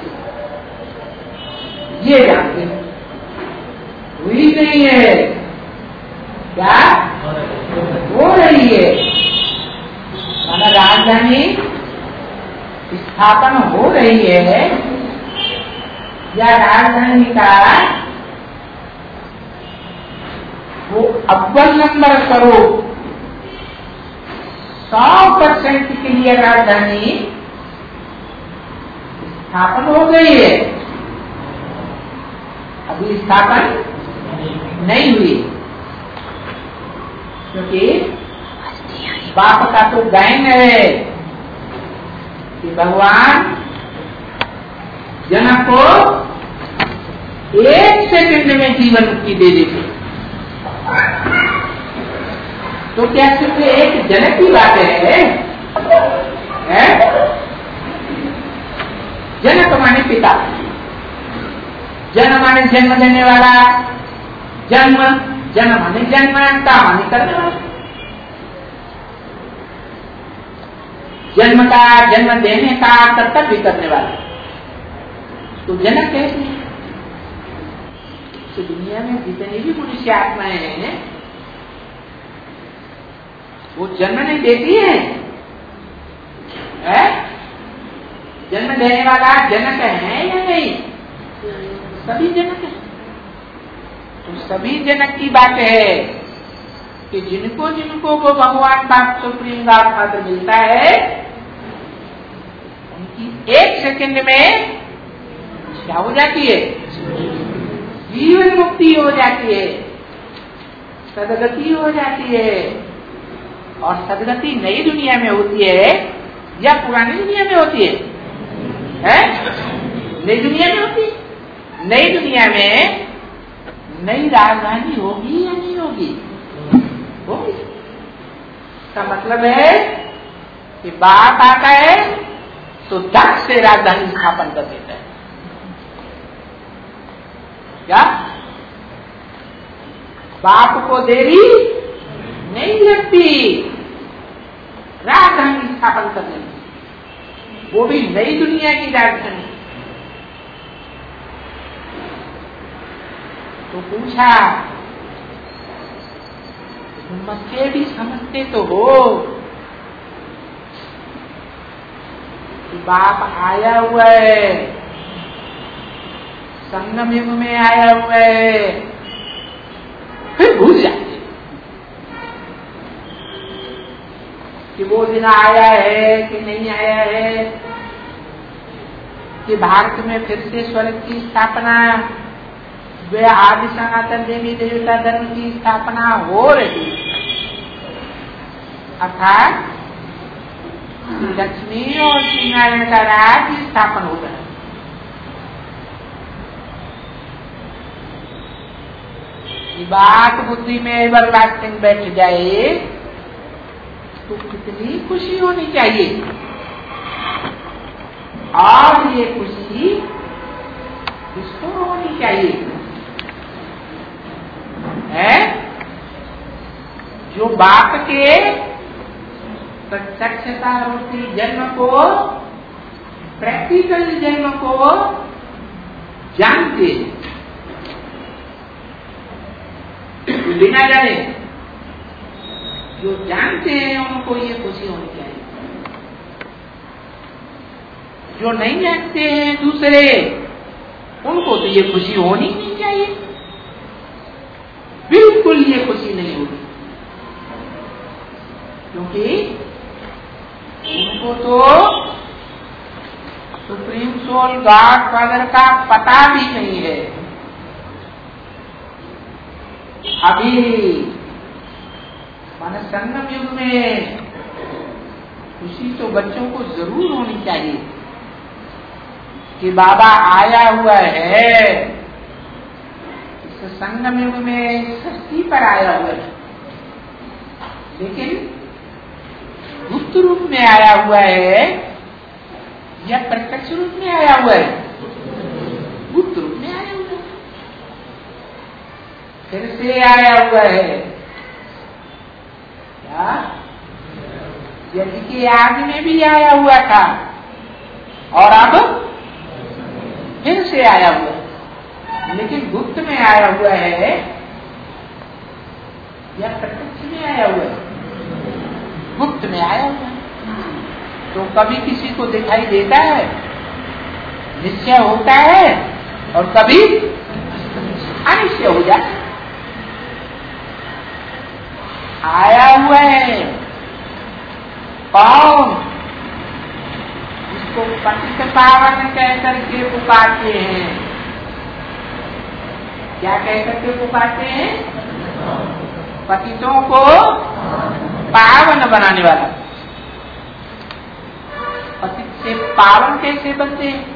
ये जानते हैं, हुई नहीं है क्या? हो रही है। माना राजधानी स्थापना हो रही है या राजधानी का वो अव्वल नंबर करो सौ परसेंट के लिए राजधानी स्थापन हो गई है, अभी स्थापन नहीं हुई, क्योंकि बाप का तो गायन है कि भगवान जनक को एक सेकंड में जीवन मुक्ति दे देते। तो क्या सिर्फ एक जनक की बात है, है? जनक माने पिता, जन्म माने जन्म देने वाला, जन्म जन्म माने जन्म का माने करने वाला, जन्म का जन्म देने का कर्तव्य करने वाला। तो जनक कैसे? तो दुनिया में जितनी भी मनुष्य आत्माएं हैं वो जन्म नहीं देती है, है? जन्म देने वाला जनक है या नहीं? सभी जनक है। तो सभी जनक की बात है कि जिनको जिनको वो भगवान बाप सुप्रीम गॉड फादर मिलता है उनकी एक सेकंड में क्या हो जाती है? जीवन मुक्ति हो जाती है, सदगति हो जाती है। और सदगति नई दुनिया में होती है या पुरानी दुनिया में होती है? है? नई दुनिया में होती है। नई दुनिया में नई राजधानी होगी या नहीं होगी? होगी। इसका मतलब है कि बाप आता है तो दस से राजधानी स्थापन कर देता है। क्या बाप को देरी नहीं लगती राजधानी स्थापन करने में, वो भी नई दुनिया की राजधानी। तो पूछा, समझते भी समझते तो हो कि बाप आया हुआ है, संगम युग में आया हुआ है, फिर भूल जाते कि वो दिन आया है कि नहीं आया है, कि भारत में फिर से स्वर्ग की स्थापना, वे आदि सनातन देवी देवता धर्म की स्थापना हो रही, अर्थात श्री लक्ष्मी और श्री नारायण का राज्य स्थापन हो रहा है। ये बात बुद्धि में एवरलास्टिंग बैठ जाए तो कितनी खुशी होनी चाहिए। और ये खुशी किसको होनी चाहिए? है जो बाप के प्रत्यक्षता रूपी जन्म को, प्रैक्टिकल जन्म को जानते, बिना जाने जो जानते हैं उनको ये खुशी होनी चाहिए। जो नहीं जानते हैं दूसरे, उनको तो ये खुशी होनी नहीं चाहिए, बिल्कुल ये खुशी नहीं होगी, क्योंकि उनको तो सुप्रीम सोल गॉड फादर का पता भी नहीं है। अभी माने संगम युग में खुशी तो बच्चों को जरूर होनी चाहिए कि बाबा आया हुआ है, इस संगम युग में सृष्टि पर आया हुआ है, लेकिन गुप्त रूप में आया हुआ है, या प्रत्यक्ष रूप में आया हुआ है? गुप्त रूप में आया हुआ है, फिर से आया हुआ है। क्या यज्ञ के आग में भी आया हुआ था और अब फिर से आया हुआ है, लेकिन गुप्त में आया हुआ है या प्रत्यक्ष में आया हुआ है? गुप्त में आया हुआ है। तो कभी किसी को दिखाई देता है, निश्चय होता है, और कभी अनिश्चय हो जाता है। आया हुआ है कौन? इसको पतित पावन कह करके पुकारते हैं। क्या कह करके पुकारते हैं? पतितों को पावन बनाने वाला। पतित से पावन कैसे बनते हैं?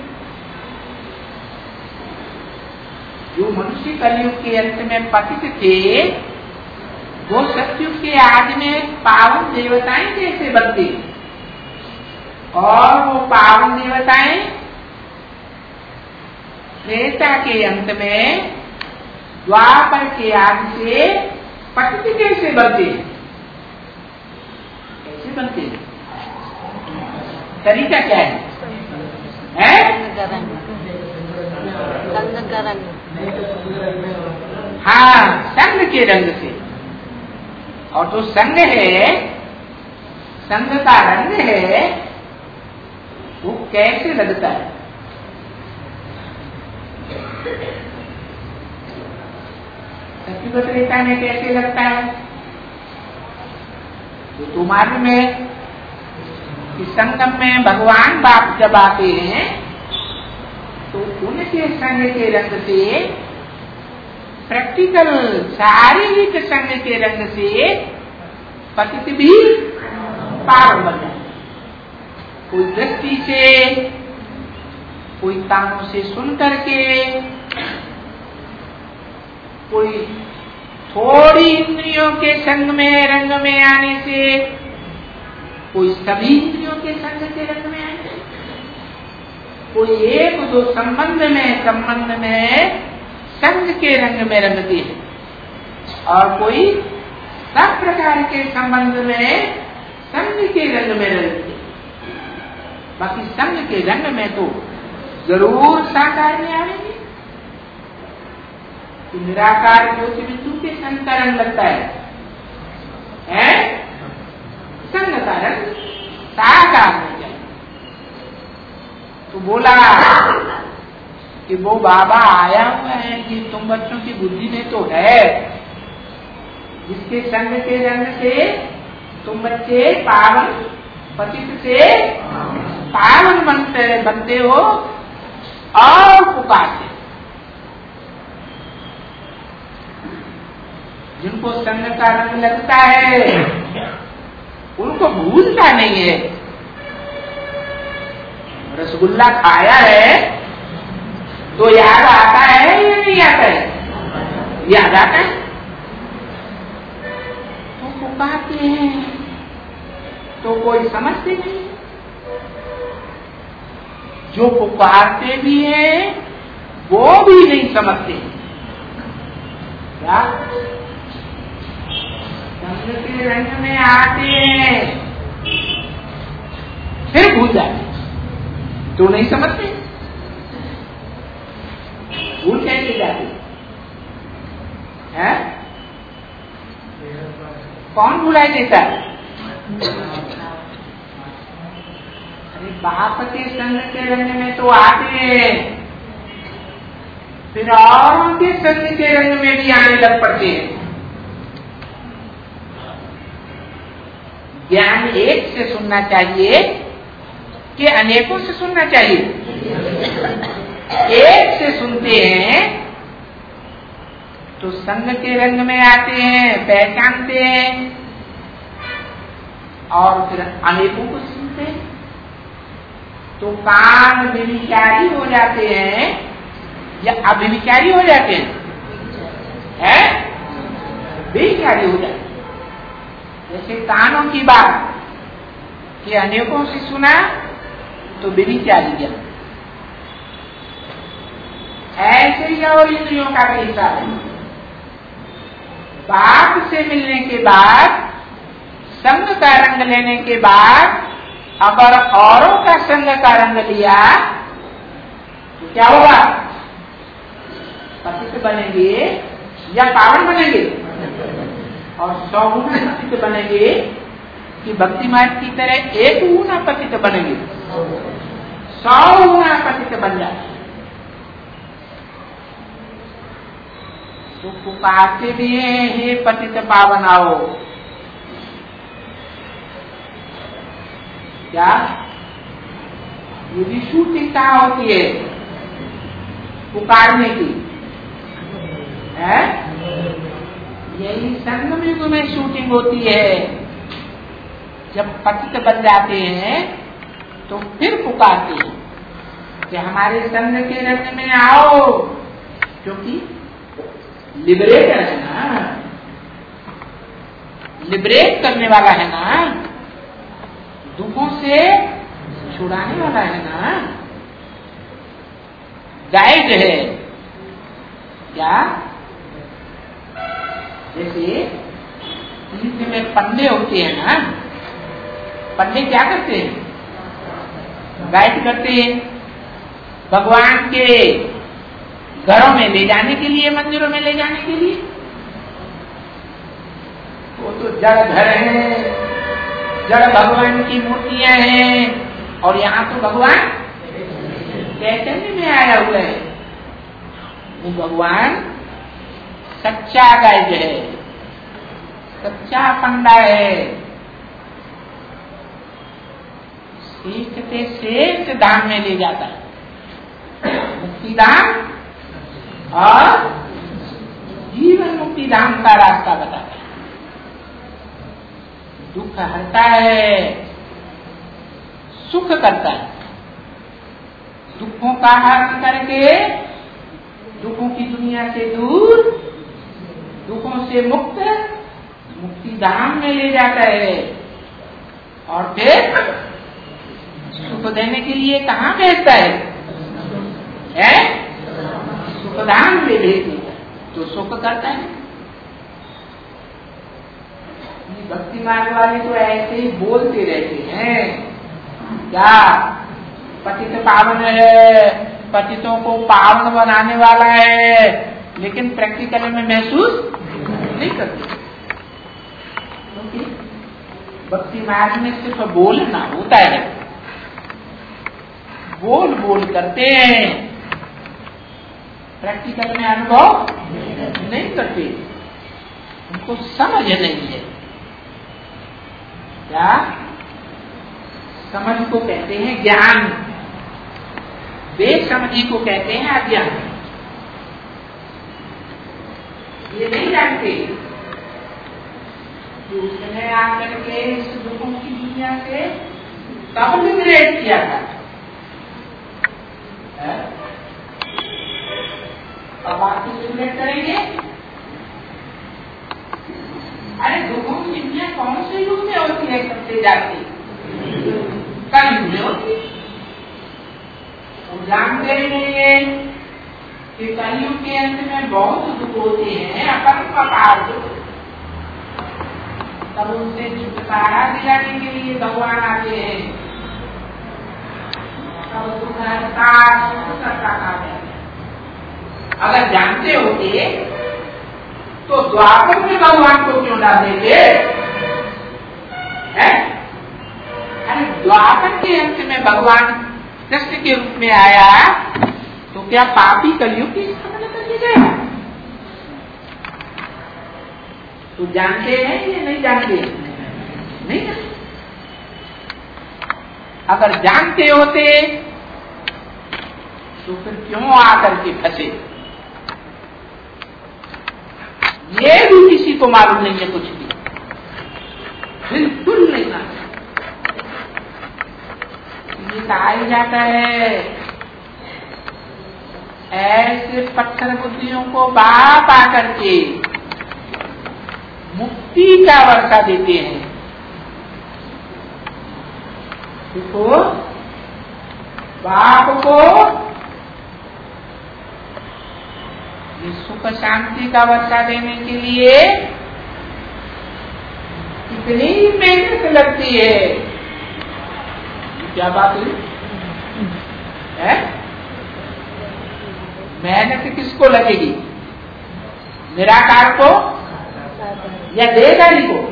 जो मनुष्य कलयुग के अंत में पतित थे, वो सतयुग के आदि में पावन देवताएं कैसे बनती? और वो पावन देवताएं त्रेता के अंत में द्वापर के आदि से पतित कैसे बनते? कैसे बनते? तरीका क्या है? है? संग का रंग। हाँ, संग के रंग से। और जो संग है, संग का रंग है, वो कैसे लगता है? सत्यवत रेखा में कैसे लगता है? तो तुम्हारे में कि संगम में भगवान बाप जब आते हैं तो उनके संग के रंग से, प्रैक्टिकल शारीरिक संग के रंग से पतित भी पावन बन जाए। कोई दृष्टि से, कोई कानों से सुन करके, कोई थोड़ी इंद्रियों के संग में रंग में आने से, कोई सभी इंद्रियों के संग के रंग में आने से, कोई एक दो संबंध में संबंध में संग के रंग में रंगती है, और कोई सब प्रकार के संबंध में संग के रंग में रंगती है। बाकी संग के रंग में तो जरूर साकार में आएंगे। तो निराकार ज्योति बिंदु के संग का रंग लगता है, है? संग का रंग साकार में जाए। तो बोला कि वो बाबा आया हुआ है कि तुम बच्चों की बुद्धि में तो है, जिसके संग के रंग से तुम बच्चे पावन, पतित से पावन बनते बनते हो और पुकारते। जिनको संग का रंग लगता है उनको भूलता नहीं है। रसगुल्ला खाया है तो याद आता है या नहीं आता है? याद आता है तो पुकारते हैं, तो कोई समझते नहीं। जो पुकारते भी हैं वो भी नहीं समझते। क्या संग के रंग में आते हैं फिर भूल जाते, तो नहीं समझते। भूल कैसे जाते हैं? कौन भुलाई देता है? अरे बाप के संग के रंग में तो आते हैं, फिर और उनके संग के रंग में भी आने लग पड़ते हैं। ज्ञान एक से सुनना चाहिए कि अनेकों से सुनना चाहिए? एक से सुनते हैं तो संग के रंग में आते हैं, पहचानते हैं, और फिर अनेकों को सुनते हैं तो कान विविचारी हो जाते हैं या अभिविचारी हो जाते हैं? है? विचारी हो जाते हैं। जैसे कानों की बात कि अनेकों से सुना तो व्यभिचारी गया। ऐसे ही और इंद्रियों का भी हिसाब है। बाप से मिलने के बाद, संग का रंग लेने के बाद अगर औरों का संग का रंग लिया तो क्या होगा? पतित बनेंगे या पावन बनेंगे? और सौ गुना पतित बनेंगे कि भक्ति मार्ग की तरह एक गुना पतित बनेंगे? सौ गुना पतित बन जाए। तो पुकारते भी हैं, हे पतित पावन आओ। क्या ये भी शूटिंग कहाँ होती है पुकारने की? है यही संगम युग में शूटिंग होती है। जब पतित बन जाते हैं तो फिर पुकारते हैं कि हमारे संग के रंग में आओ, क्योंकि लिबरेटर है ना, लिबरेट करने वाला है ना, दुखों से छुड़ाने वाला है ना, गाइड है। क्या जैसे तीर्थ में पंडे होते हैं ना, पंडे क्या करते हैं? गाइड करते हैं भगवान के घरों में ले जाने के लिए, मंदिरों में ले जाने के लिए। वो तो जड़ घर है, जड़ भगवान की मूर्तियां हैं, और यहाँ तो भगवान चैतन्य में आया हुआ है। वो भगवान सच्चा गाइड है, सच्चा पंडा है। श्रेष्ठ से श्रेष्ठ धाम में ले जाता है, मुक्ति धाम और जीवन मुक्ति धाम का रास्ता बताता है। दुख हरता है, सुख करता है। दुखों का हरण करके दुखों की दुनिया से दूर, दुखों से मुक्त मुक्ति धाम में ले जाता है। और फिर सुख देने के लिए कहाँ भेजता है? है? सुख धाम में भेज देता है तो सुख करता है। भक्ति मार्ग वाले तो ऐसे ही बोलते रहते हैं, क्या पतित पावन है, पतितों को पावन बनाने वाला है, लेकिन प्रैक्टिकल में महसूस नहीं करते। क्योंकि भक्ति मार्ग में सिर्फ बोलना होता है, बोल बोल करते हैं, प्रैक्टिकल में अनुभव नहीं करते, उनको समझ नहीं है। क्या समझ को कहते हैं ज्ञान, बेसमझी को कहते हैं अज्ञान। ये नहीं जानते कि उसने आकर के इस दुखों की दुनिया से कब लिबरेट किया था। अब आपको लिबरेट करेंगे? अरे दुखों की दुनिया कौन से युग में होती है? सबसे जाती कल युग में होती है। वो जानते ही नहीं है कि कलयुग के अंत में बहुत दुख होते हैं, अपन प्रकार दुख। तब उनसे छुटकारा दिलाने के लिए भगवान आते हैं। तब दुख हरता सुख करता काम है। अगर जानते होते तो द्वापर में भगवान को क्यों ना देते? अरे द्वापर के अंत में भगवान कृष्ण के रूप में आया तो क्या पापी कलयुग की स्थापना कर दी जाएगा? तो जानते हैं या नहीं जानते? नहीं जानते। अगर जानते होते तो फिर क्यों आकर के फंसे? ये भी किसी को मालूम नहीं है, कुछ भी बिल्कुल नहीं मालूम। ये कहा ही जाता है ऐसे पत्थर बुद्धियों को बाप आकर के मुक्ति का वर्षा देते हैं। देखो बाप को ये सुख शांति का वर्षा देने के लिए कितनी मेहनत लगती है। क्या बात हुई है? मेहनत किसको लगेगी? निराकार को या देहधारी को?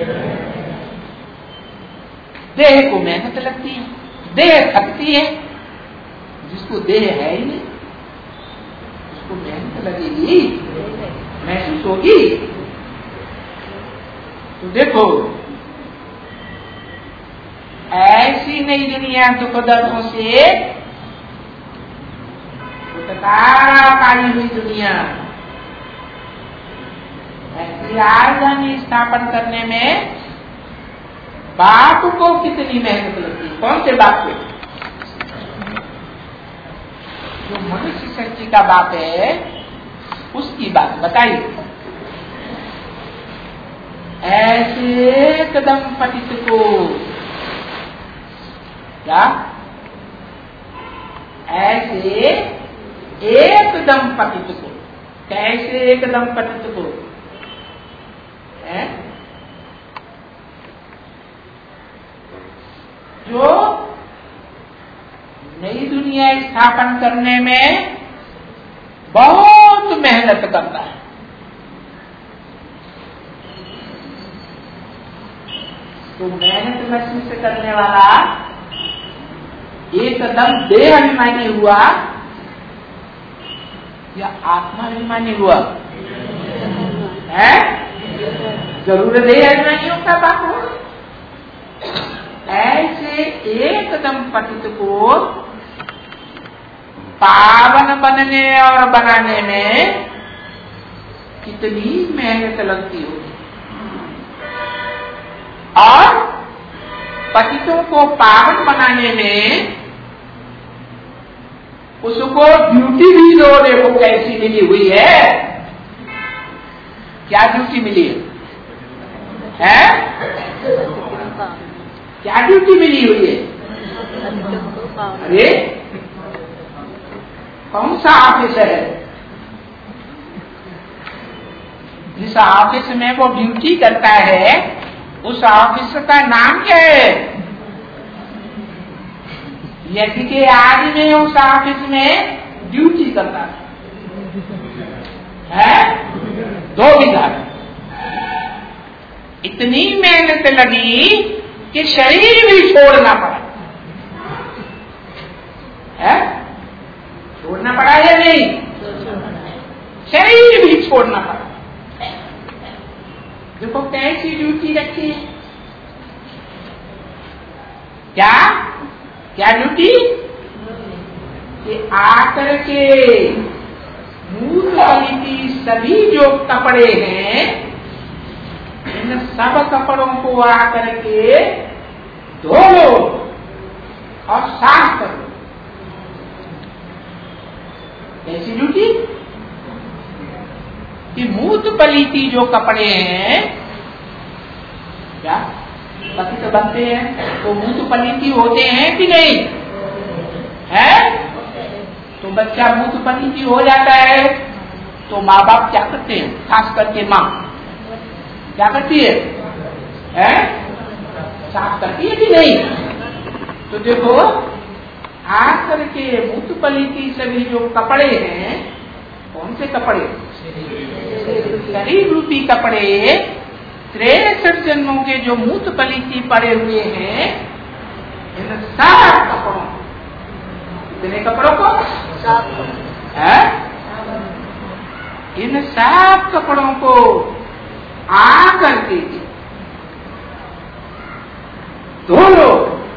देह को मेहनत लगती है, देह थकती है। जिसको देह है ही नहीं उसको मेहनत लगेगी, महसूस होगी। तो देखो ऐसी नई दुनिया दुख दर्दों से पाई हुई दुनिया ऐसी राजधानी स्थापन करने में बाप को कितनी मेहनत लगती है। कौन से बाप को? जो मनुष्य शक्ति का बाप है उसकी बात बताइए। ऐसे कदम पतित को क्या ऐसे एक दम पतित को, कैसे एक दम पतित को है? जो नई दुनिया स्थापन करने में बहुत मेहनत करता है। तो मेहनत महसूस करने वाला एकदम देह अभिमानी हुआ या आत्मा अभिमानी हुआ है? जरूर देह अभिमानियों का बात हो। ऐसे एकदम पतित को पावन बनने और बनाने में कितनी मेहनत लगती होगी। और पतितों को पावन बनाने में उसको ड्यूटी भी दो, देखो कैसी मिली हुई है। क्या ड्यूटी मिली है, है? क्या ड्यूटी मिली हुई है? अरे कौन सा ऑफिस है? जिस ऑफिस में वो ड्यूटी करता है उस ऑफिस का नाम क्या है? यदि के आदमी उस ऑफिस में ड्यूटी करता है, दो विधा इतनी मेहनत लगी कि शरीर भी छोड़ना पड़ा है। छोड़ना पड़ा या नहीं? शरीर भी छोड़ना पड़ा। देखो कैसी ड्यूटी रखी है। क्या क्या ड्यूटी? कि आकर के मूल वाली सभी जो कपड़े हैं इन सब कपड़ों को आकर के धो लो और साफ करो। कैसी ड्यूटी? कि मूत पलीती जो कपड़े हैं, क्या पति तो बनते हैं तो मूत पलीती होते हैं कि नहीं है? तो बच्चा मूत पलीती हो जाता है तो माँ बाप क्या करते हैं? खास करके माँ क्या करती है, है? साफ करती है कि नहीं? तो देखो आकर के मूत पलीती सभी जो कपड़े हैं, कौन से कपड़े? शरीर रूपी कपड़े, तिरसठ जन्मों के जो मूत पलीती पड़े हुए हैं, इन साफ कपड़ों, कितने कपड़ों को है? इन साफ कपड़ों को आकर के धो लो,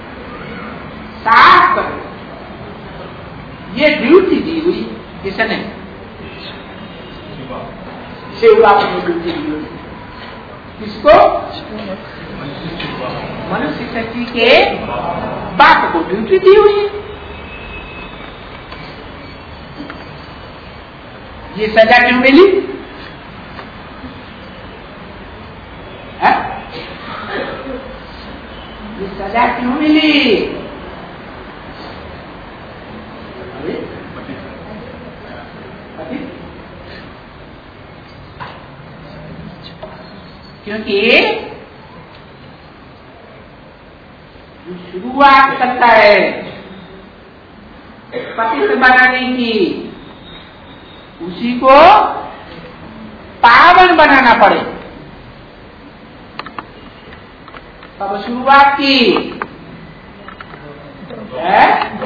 साफ करो। ये ड्यूटी दी हुई किसने? शिव बाबा ने ड्यूटी दी हुई। किसको? मनुष्य शक्ति के बाप को ड्यूटी दी हुई है। ये सजा क्यों मिली है? ये सजा क्यों मिली? क्योंकि जो शुरुआत करता है पतित बनाने की, उसी को पावन बनाना पड़े। तब शुरुआत की है।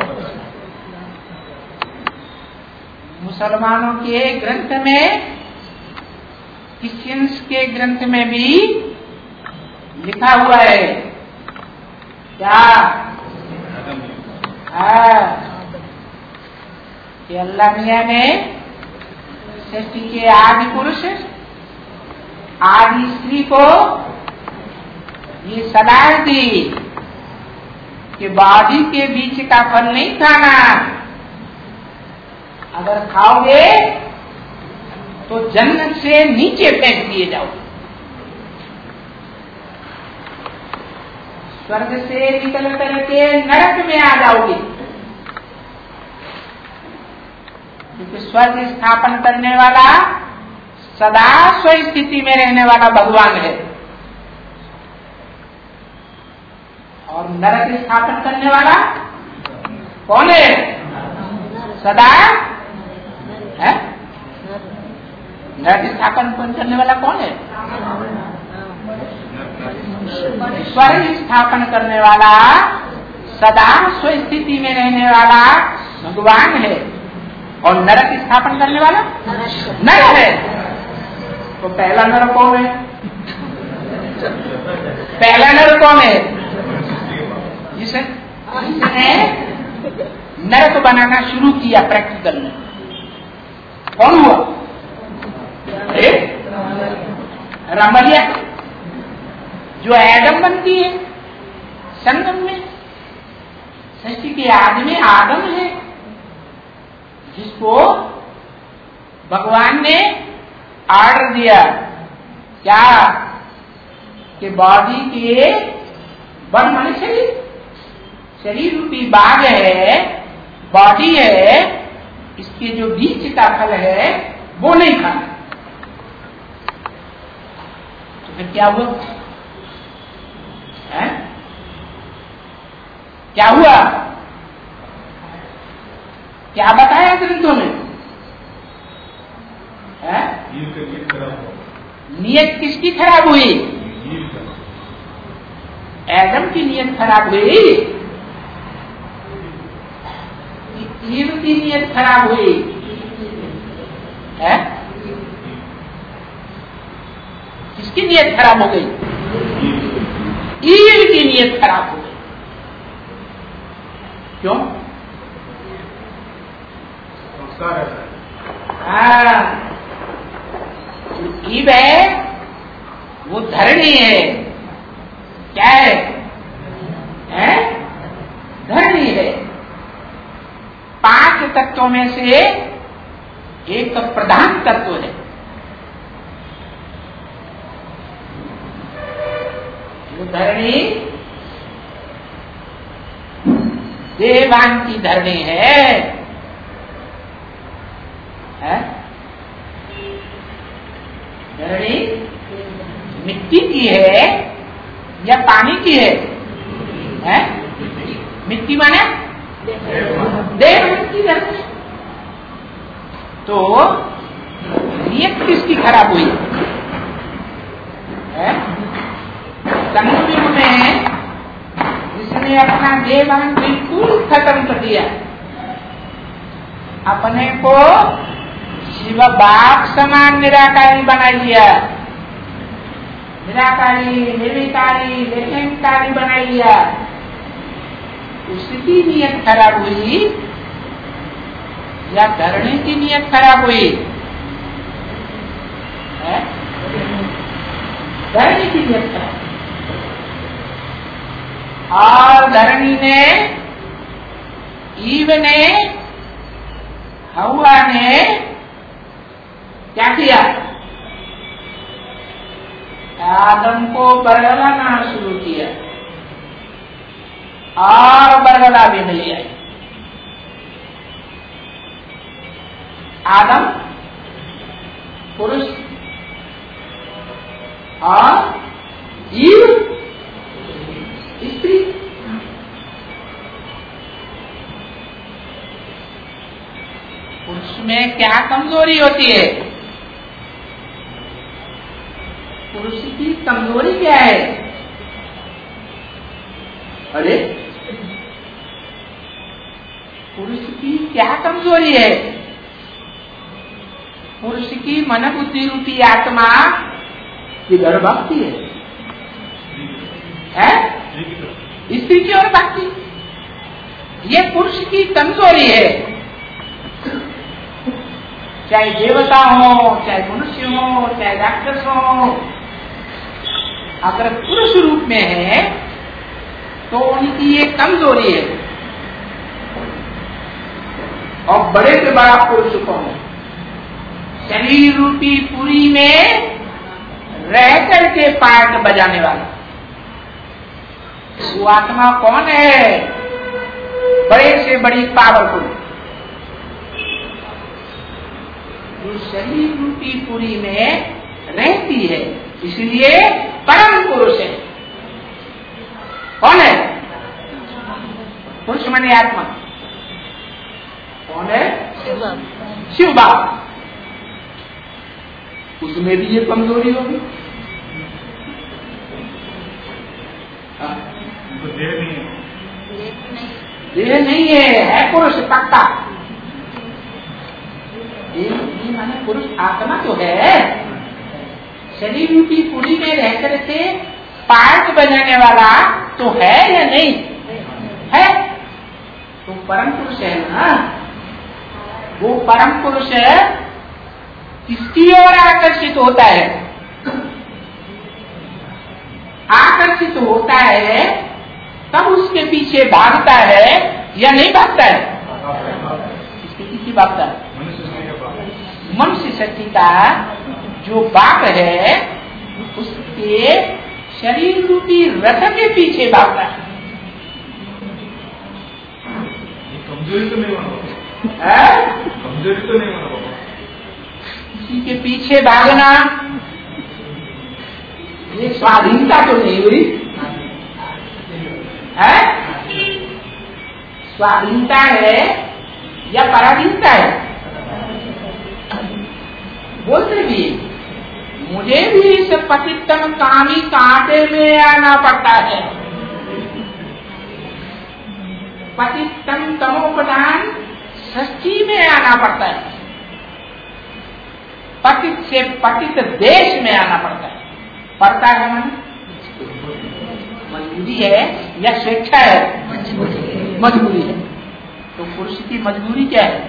मुसलमानों के ग्रंथ में, क्रिश्चियंस के ग्रंथ में भी लिखा हुआ है क्या? कि अल्लाह मियां ने सृष्टि के आदि पुरुष आदि स्त्री को ये सलाह दी कि बादी के बीच का फल नहीं खाना, अगर खाओगे तो जन्नत से नीचे फेंक दिए जाओ, स्वर्ग से निकल करके नरक में आ जाओगे। क्योंकि स्वर्ग स्थापन करने वाला सदा स्व स्थिति में रहने वाला भगवान है, और नरक स्थापन करने वाला कौन है? सदा है। नरक स्थापन करने वाला कौन है? स्वर्ग स्थापन करने वाला सदा स्व स्थिति में रहने वाला भगवान है, और नरक स्थापन करने वाला नर है। तो पहला नर कौन है? पहला नर कौन है? जिसे जिसने नरक बनाना शुरू किया प्रैक्टिकल में, कौन हुआ? रमैया, जो एडम बनती है संगम में। सृष्टि के आदमी आदम है, जिसको भगवान ने ऑर्डर दिया क्या? कि बॉडी के बन माने शरीर, शरीर रूपी बाग है, बॉडी है, इसके जो बीच का फल है वो नहीं खाना। तो फिर क्या हुआ? है? क्या हुआ? क्या बताया ग्रंथों में? है? नियत किसकी खराब हुई? एडम की नियत खराब हुई, ईव की नियत खराब हुई है? किसकी नियत खराब हो गई? ईव की नियत खराब हो गई। क्यों? हाँ, ईव है वो धरणी है। क्या है? है? धरणी है। पांच तत्वों में से एक तो प्रधान तत्व है। वो धरणी देवान की धरणी है, है? धरणी मिट्टी की है या पानी की है? है? मिट्टी माने देवान की धरणी। तो नियत किसकी खराब हुई है? संगम में जिसने अपना देवान बिल्कुल खत्म कर दिया, अपने को शिव बाप समान निराकारी बना लिया, निराकारी, निर्विकारी, निर्विकारी बना लिया, उसकी नियत खराब हुई या धरणी की नियत खराब हुई? है? धरणी की नियत खराब। और धरणी ने, ईव ने, हवा ने क्या किया? आदम को बरगलाना शुरू किया, और बरगला भी मिल आई। आदम पुरुष और में क्या कमजोरी होती है? पुरुष की कमजोरी क्या है? अरे पुरुष की क्या कमजोरी है? पुरुष की मन बुद्धि रूपी आत्मा किधर भागती है? है स्त्री की ओर भागती। ये पुरुष की कमजोरी है। चाहे देवता हो, चाहे मनुष्य हो, चाहे राक्षस हो, अगर पुरुष रूप में है तो उनकी ये कमजोरी है। और बड़े से बड़ा पुरुष कौन है? शरीर रूपी पुरी में रह करके पार्ट बजाने वाला वो आत्मा कौन है? बड़े से बड़ी पावरफुल जो शरीर रूपी पुरी में रहती है, इसलिए परम पुरुष है। कौन है? पुरुष माने आत्मा। कौन है? शिव बाबा। उसमें भी ये कमजोरी होगी। देह नहीं है, है पुरुष पक्का। देह माने पुरुष आत्मा तो है। शरीर की पूरी में रह करके पार्ट बजाने वाला तो है या नहीं है? तो परम पुरुष है ना। वो परम पुरुष किसकी ओर आकर्षित होता है? आकर्षित होता है तब उसके पीछे भागता है या नहीं भागता है? इसके पीछे भागता है। मनुष्य शक्ति का जो बाप है उसके शरीर रूपी रथ के पीछे भागता है। कमजोरी तो नहीं मानो, कमजोरी तो नहीं मानो। किसी के पीछे भागना ये स्वाधीनता तो नहीं हुई है? स्वाधीनता है या पराधीनता है? बोलते भी मुझे भी इस पतितम कामी कांटे में आना पड़ता है। पतितम तमोप्रधान सृष्टि में आना पड़ता है। पतित से पतित देश में आना पड़ता है। पड़ता है मन मजबूरी है या स्वेच्छा है? मजबूरी है। तो पुरुष की मजबूरी क्या है?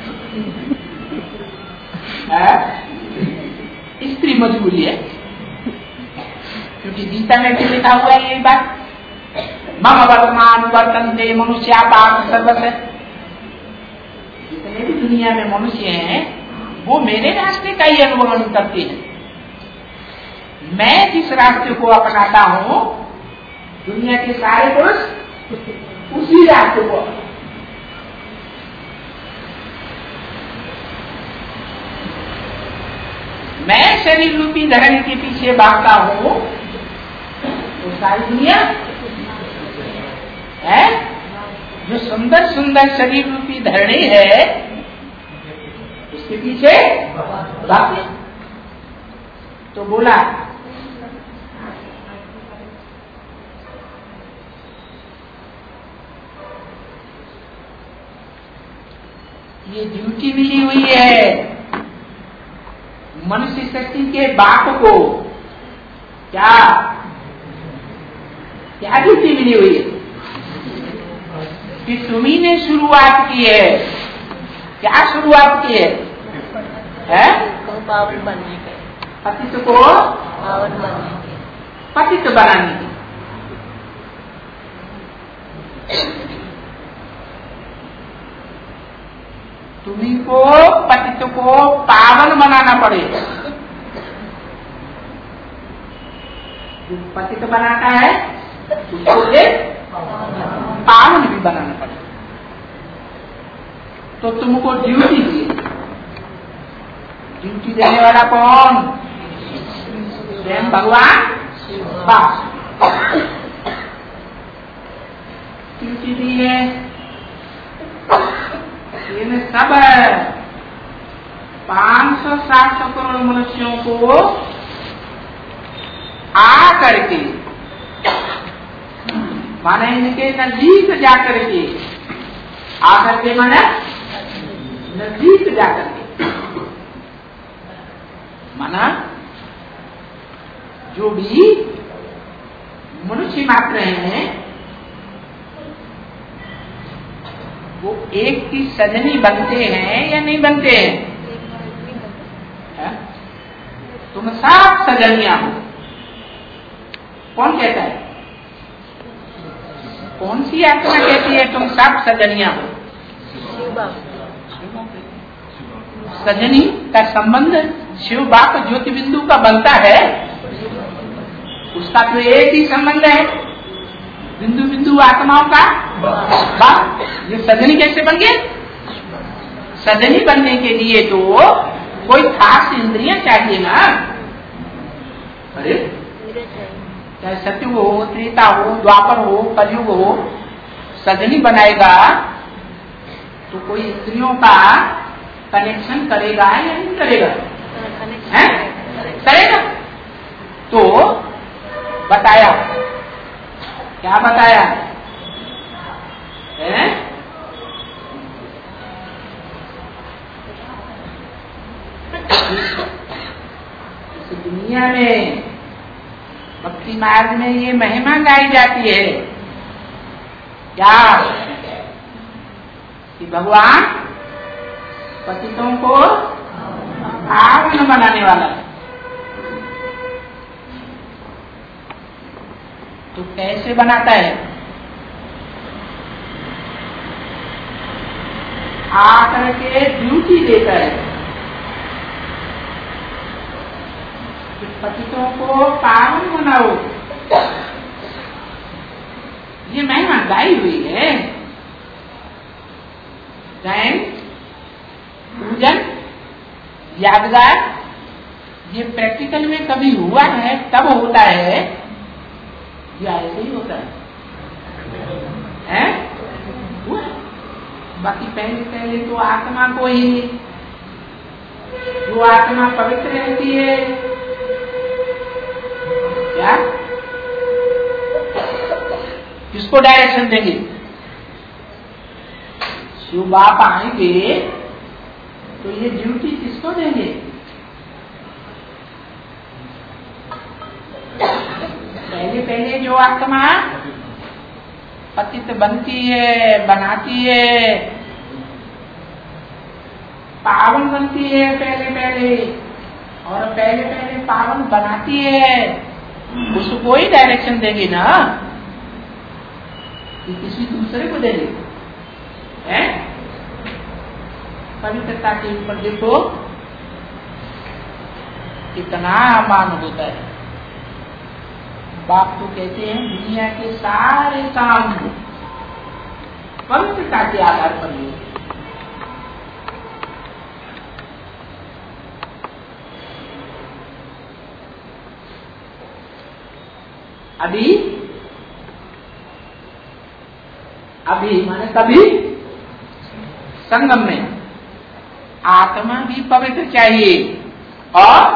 स्त्री मजबूरी है। क्योंकि गीता में भी लिखा हुआ है यही बात, मम वर्तमान वर्तन्ते मनुष्या पाप सर्वस्य। जितने भी दुनिया में मनुष्य हैं वो मेरे रास्ते का ही अनुगमन करते हैं। मैं जिस रास्ते को अपनाता हूँ दुनिया के सारे पुरुष उसी रास्ते को। मैं शरीर रूपी धरणी के पीछे भागता हूँ तो सारी दुनिया है जो सुंदर सुंदर शरीर रूपी धरणी है उसके पीछे भागते। तो बोला ये ड्यूटी मिली हुई है मनुष्य शक्ति के बाप को। क्या क्या ड्यूटी मिली हुई है? कि तुम्ही ने शुरुआत की है। क्या शुरुआत की है? है पावन बनने के, पतित को पावन बनने के, पतित बनाने की। तुम्ही को पतित को पावन बनाना पड़ेगा। जो पतित बनाता है उसको एक पावन भी बनाना पड़ेगा। तो तुमको ड्यूटी दी। ड्यूटी देने वाला कौन? स्वयं भगवान बाप। ड्यूटी दी है। ये सब पांच सौ सात सौ करोड़ मनुष्यों को आ करके माने इनके नजदीक जाकर के आकर के माने नजदीक जाकर के माना जो भी मनुष्य मात्र हैं वो एक की सजनी बनते हैं या नहीं बनते हैं? है? तुम सब सजनिया हो। कौन कहता है? कौन सी आत्मा कहती है तुम सब सजनिया हो? सजनी का संबंध शिव बाप ज्योति बिंदु का बनता है, उसका तो एक ही संबंध है बिंदु बिंदु आत्माओं का बाप। ये सजनी कैसे बन गए? सजनी बनने के लिए तो कोई खास इंद्रियां चाहिए ना। अरे चाहे सतयुग हो, त्रेता हो, द्वापर हो, कलयुग हो, सजनी बनाएगा तो कोई इंद्रियों का कनेक्शन करेगा या नहीं करेगा? है? करेगा। तो बताया, क्या बताया है? इस दुनिया में भक्ति मार्ग में ये महिमा गाई जाती है क्या कि भगवान पतितों को पावन बनाने वाला है। तो कैसे बनाता है? आकर के ड्यूटी देता है कि पतितों को पावन बनाओ। ये महिमा गाई हुई है। गायन, पूजन, यादगार ये प्रैक्टिकल में कभी हुआ है? तब होता है या ऐसे ही होता है? हैं? हुआ? बाकी पहले पहले तो आत्मा को ही, जो आत्मा पवित्र रहती है क्या किसको डायरेक्शन देंगे? शिव बाप आएंगे तो ये ड्यूटी किसको देंगे? पहले पहले जो आत्मा पतित बनती है, बनाती है, पावन बनती है पहले पहले, और पहले पहले पावन बनाती है, उसको ही डायरेक्शन देगी ना कि किसी दूसरे को देगी? है? पवित्रता के ऊपर देखो कितना मान होता है। बाप तो कहते हैं दुनिया के सारे काम पवित्रता के आधार पर ही। अभी अभी माने कभी संगम में आत्मा भी पवित्र चाहिए और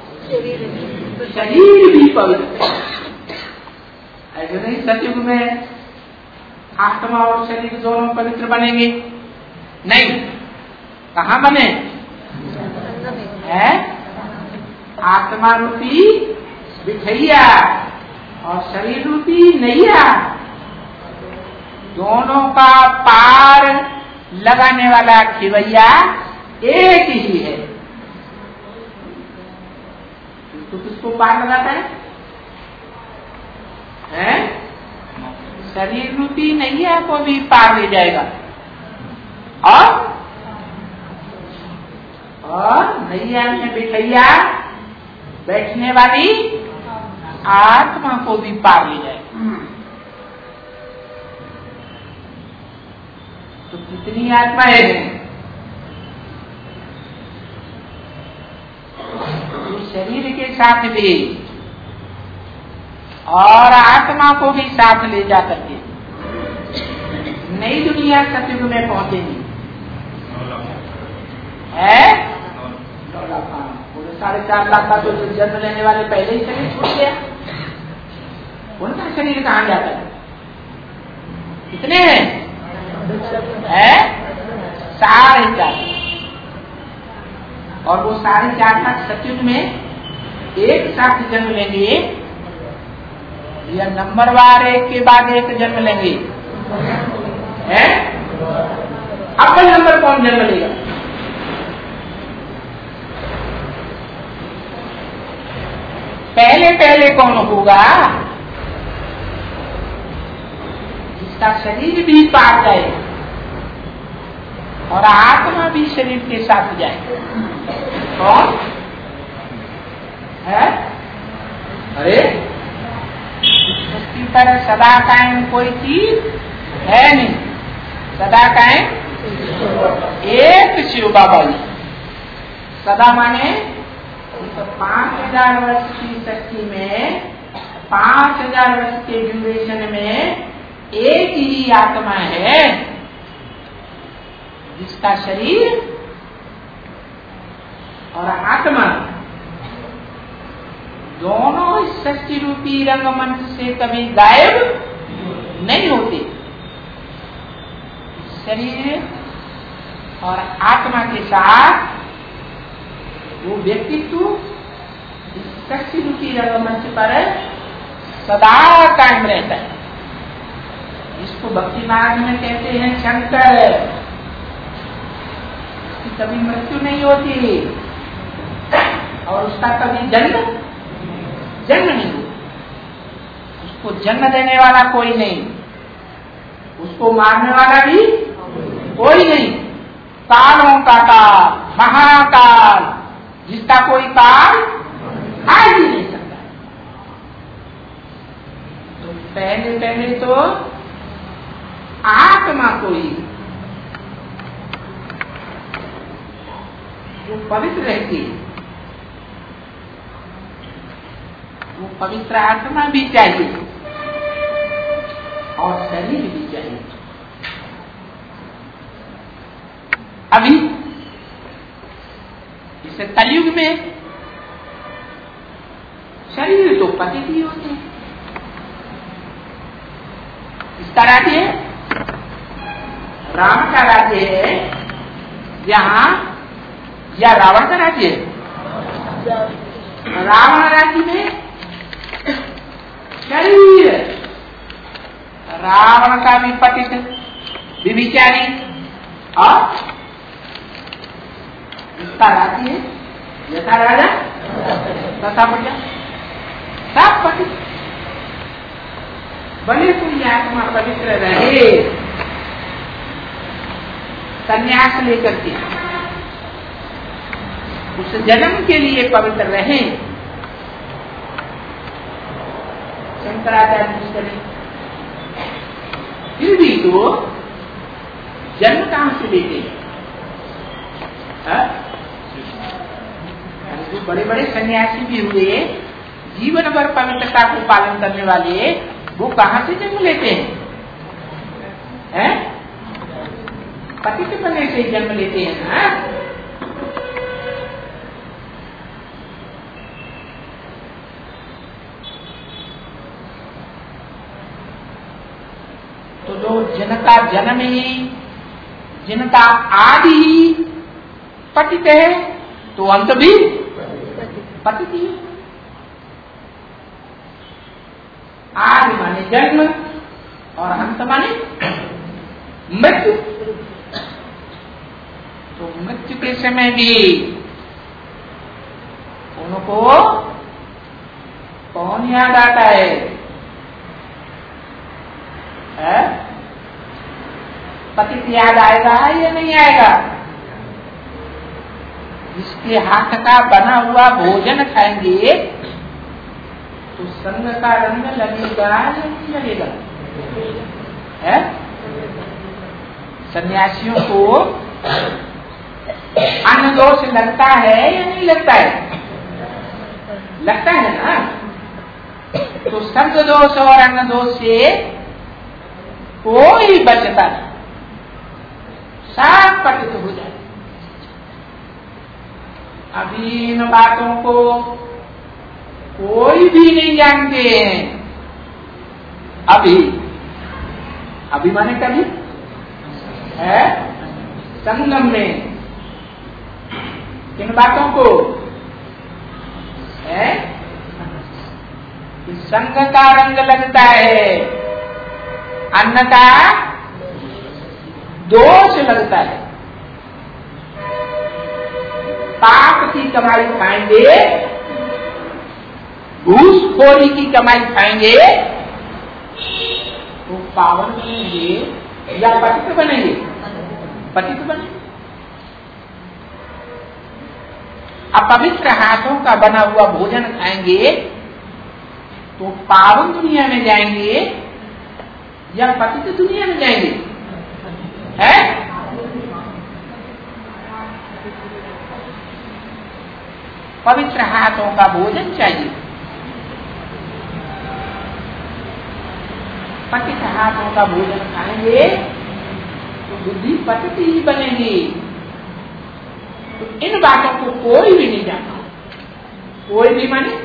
शरीर भी पवित्र। ऐसे नहीं सतयुग में आत्मा और शरीर दोनों पवित्र बनेंगे? नहीं। कहाँ बने है? आत्मा रूपी बिछैया और शरीर रूपी नैया, दोनों का पार लगाने वाला खिवैया एक ही है। तो किसको पार लगाता है? है? शरीर रूपी नैया को भी पार ले जाएगा और और नैया में बिठैया बैठने वाली आत्मा को भी पार ले जाएगा। तो कितनी आत्मा है? शरीर के साथ भी और आत्मा को भी साथ ले जा करके नई दुनिया सतयुग में पहुंचेगी। है का काम। बोले साढ़े चार लाख का तो जन्म लेने वाले पहले ही शरीर छूट गया, उनका शरीर कहाँ जाता है? कितने हैं? साढ़े चार। और वो साढ़े चार लाख सचिव में एक साथ जन्म लेंगे या नंबरवार एक के बाद एक जन्म लेंगे? है अव्वल नंबर कौन जन्म लेगा? पहले पहले कौन होगा? जिसका शरीर भी पार जाए और आत्मा भी शरीर के साथ जाए। कौन है? अरे सृष्टि पर सदा कायम कोई चीज है नहीं, सदा कायम एक शिव बाबा जी। सदा माने तो पांच हजार वर्ष की सृष्टि में, पांच हजार वर्ष के ड्यूरेशन में एक ही आत्मा है जिसका शरीर और आत्मा दोनों इस सृष्टि रूपी रंगमंच से कभी गायब नहीं होते। शरीर और आत्मा के साथ वो व्यक्तित्व इस सृष्टि रूपी रंगमंच पर सदा कायम रहता है। इसको भक्ति मार्ग में कहते हैं शंकर। इसकी कभी मृत्यु नहीं होती और उसका कभी जन्म जन्म नहीं होता। उसको जन्म देने वाला कोई नहीं, उसको मारने वाला भी कोई नहीं। कालों का काल, महाकाल, जिसका कोई काल आ ही नहीं सकता। तो पहले पहले तो आत्मा कोई जो पवित्र रहती है, वो पवित्र आत्मा भी चाहिए और शरीर भी चाहिए। अभी इसे कलयुग में शरीर तो पतित ही होते हैं। इसका राज्य राम का राज्य है यहाँ या रावण का राज्य है? रावण राज्य में शरीर, रावण का भी पतित विभिचारी और इसका राज्य है यथा राजा तथा प्रजा, सब पतित। भले कोई आत्मा पवित्र रहे संन्यास लेकर के, उस जन्म के लिए पवित्र रहे, शंकराचार्य करें, फिर भी तो जन्म कहां से लेते हैं? जो बड़े बड़े सन्यासी भी हुए, जीवन भर पवित्रता को पालन करने वाले, वो कहां से जन्म लेते हैं? हैं? पतित बनने से जन्म लेते हैं ना। तो जो जिनका जन्म ही, जिनका आदि ही पतित है, तो अंत भी पतित ही। आदि माने जन्म और अंत माने मृत्यु। तो मृत्यु के समय भी उनको कौन याद आता है? है? पतित याद आएगा या नहीं आएगा? जिसके हाथ का बना हुआ भोजन खाएंगे तो संग का रंग लगेगा या नहीं लगेगा? है? सन्यासियों को अन्न दोष लगता है या नहीं लगता है? लगता है ना। तो शब्द दोष और अन्न दोष से कोई बचता नहीं, सब पतित हो जाए। अभी इन बातों को कोई भी नहीं जानते हैं। अभी अभी माने कभी है संगम में किन बातों को है कि संग का रंग लगता है, अन्न का दोष लगता है। पाप की कमाई खाएंगे, घूसखोरी की कमाई खाएंगे तो पावन बनेंगे या पतित बनेंगे? पतित बनेंगे। अपवित्र हाथों का बना हुआ भोजन खाएंगे तो पावन दुनिया में जाएंगे या पतित दुनिया में जाएंगे? है पवित्र हाथों का भोजन चाहिए, पतित हाथों का भोजन खाएंगे तो बुद्धि पतित ही बनेगी। तो इन बातों को कोई भी नहीं जानता, कोई भी माने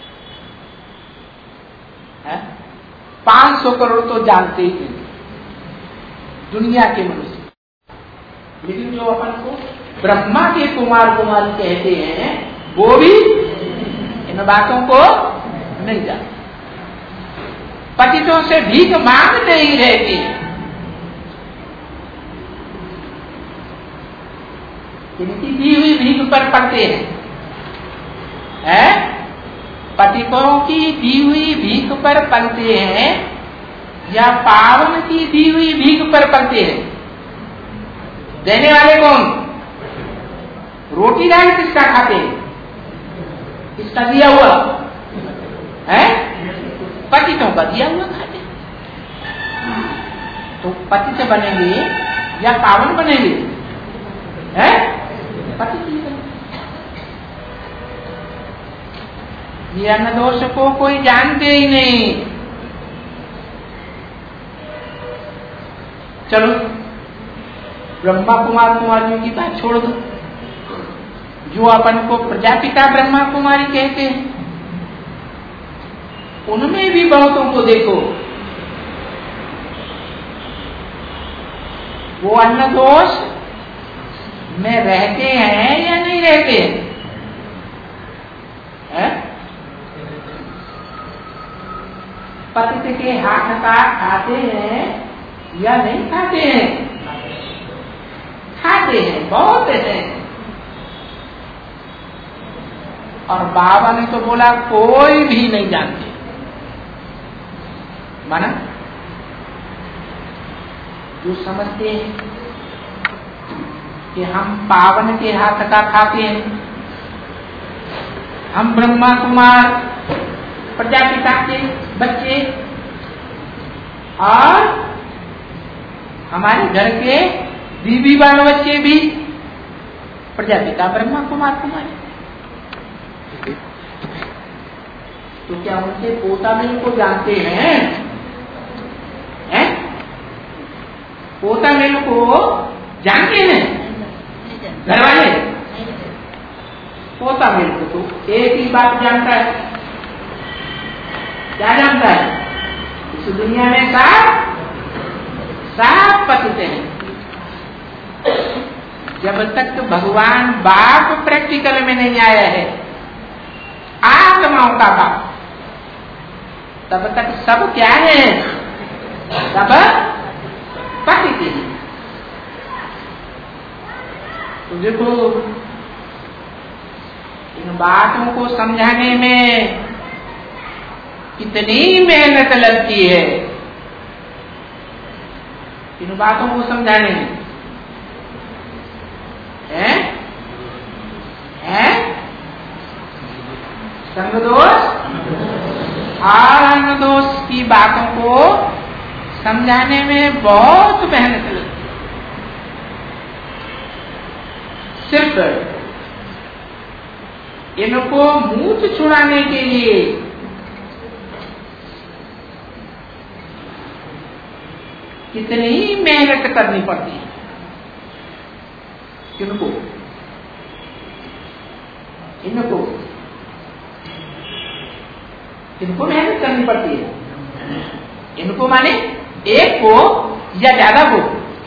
पांच सौ करोड़ तो जानते ही नहीं दुनिया के मनुष्य, लेकिन जो अपन को ब्रह्मा के कुमार कुमारी कहते हैं वो भी इन बातों को नहीं जानते। पतितों से भीख मांगते ही रहते हैं, इनकी दी हुई भीख पर पड़ते हैं, है? पतितों की दी हुई भीख पर पलते हैं या पावन की दी हुई भीख पर पलते हैं? देने वाले कौन? रोटी दाल किसका खाते हैं? किसका दिया हुआ है? पतितों का दिया हुआ खाते। तो पतित बनेंगे या पावन बनेंगे? है पतित ही बनेंगे। ये अन्न दोष को कोई जानते ही नहीं। चलो ब्रह्मा कुमार कुमारियों की बात छोड़ दो, जो अपन को प्रजापिता ब्रह्मा कुमारी कहते हैं उनमें भी बहुतों को देखो वो अन्न दोष में रहते हैं या नहीं रहते हैं? है? पतित के हाथ का खाते हैं या नहीं खाते हैं? खाते हैं, बहुत हैं। और बाबा ने तो बोला कोई भी नहीं जानते। माना जो समझते हैं कि हम पावन के हाथ का खाते हैं, हम ब्रह्मा कुमार प्रजापिता के बच्चे और हमारे घर के बीवी बाल बच्चे भी प्रजापिता ब्रह्मा कुमार कुमारी। तो क्या उनके पोता मिल को जानते हैं? हैं? पोता मिल को जानते हैं घर वाले? पोता मिल को तो एक ही बात जानता है। क्या जानता है? इस दुनिया में साफ साफ पतित हैं। जब तक भगवान बाप प्रैक्टिकल में नहीं आया है, आत्माओं का बाप, तब तक सब क्या है? सब पतित है। तो देखो इन बातों को समझाने में कितनी मेहनत लगती है, इन बातों को समझाने में है? है? संग दोष और अन्न दोष की बातों को समझाने में बहुत मेहनत लगती है। सिर्फ इनको मूछ छुड़ाने के लिए कितनी मेहनत करनी पड़ती है। किनको? इनको इनको मेहनत करनी पड़ती है। इनको माने एक को या ज्यादा को,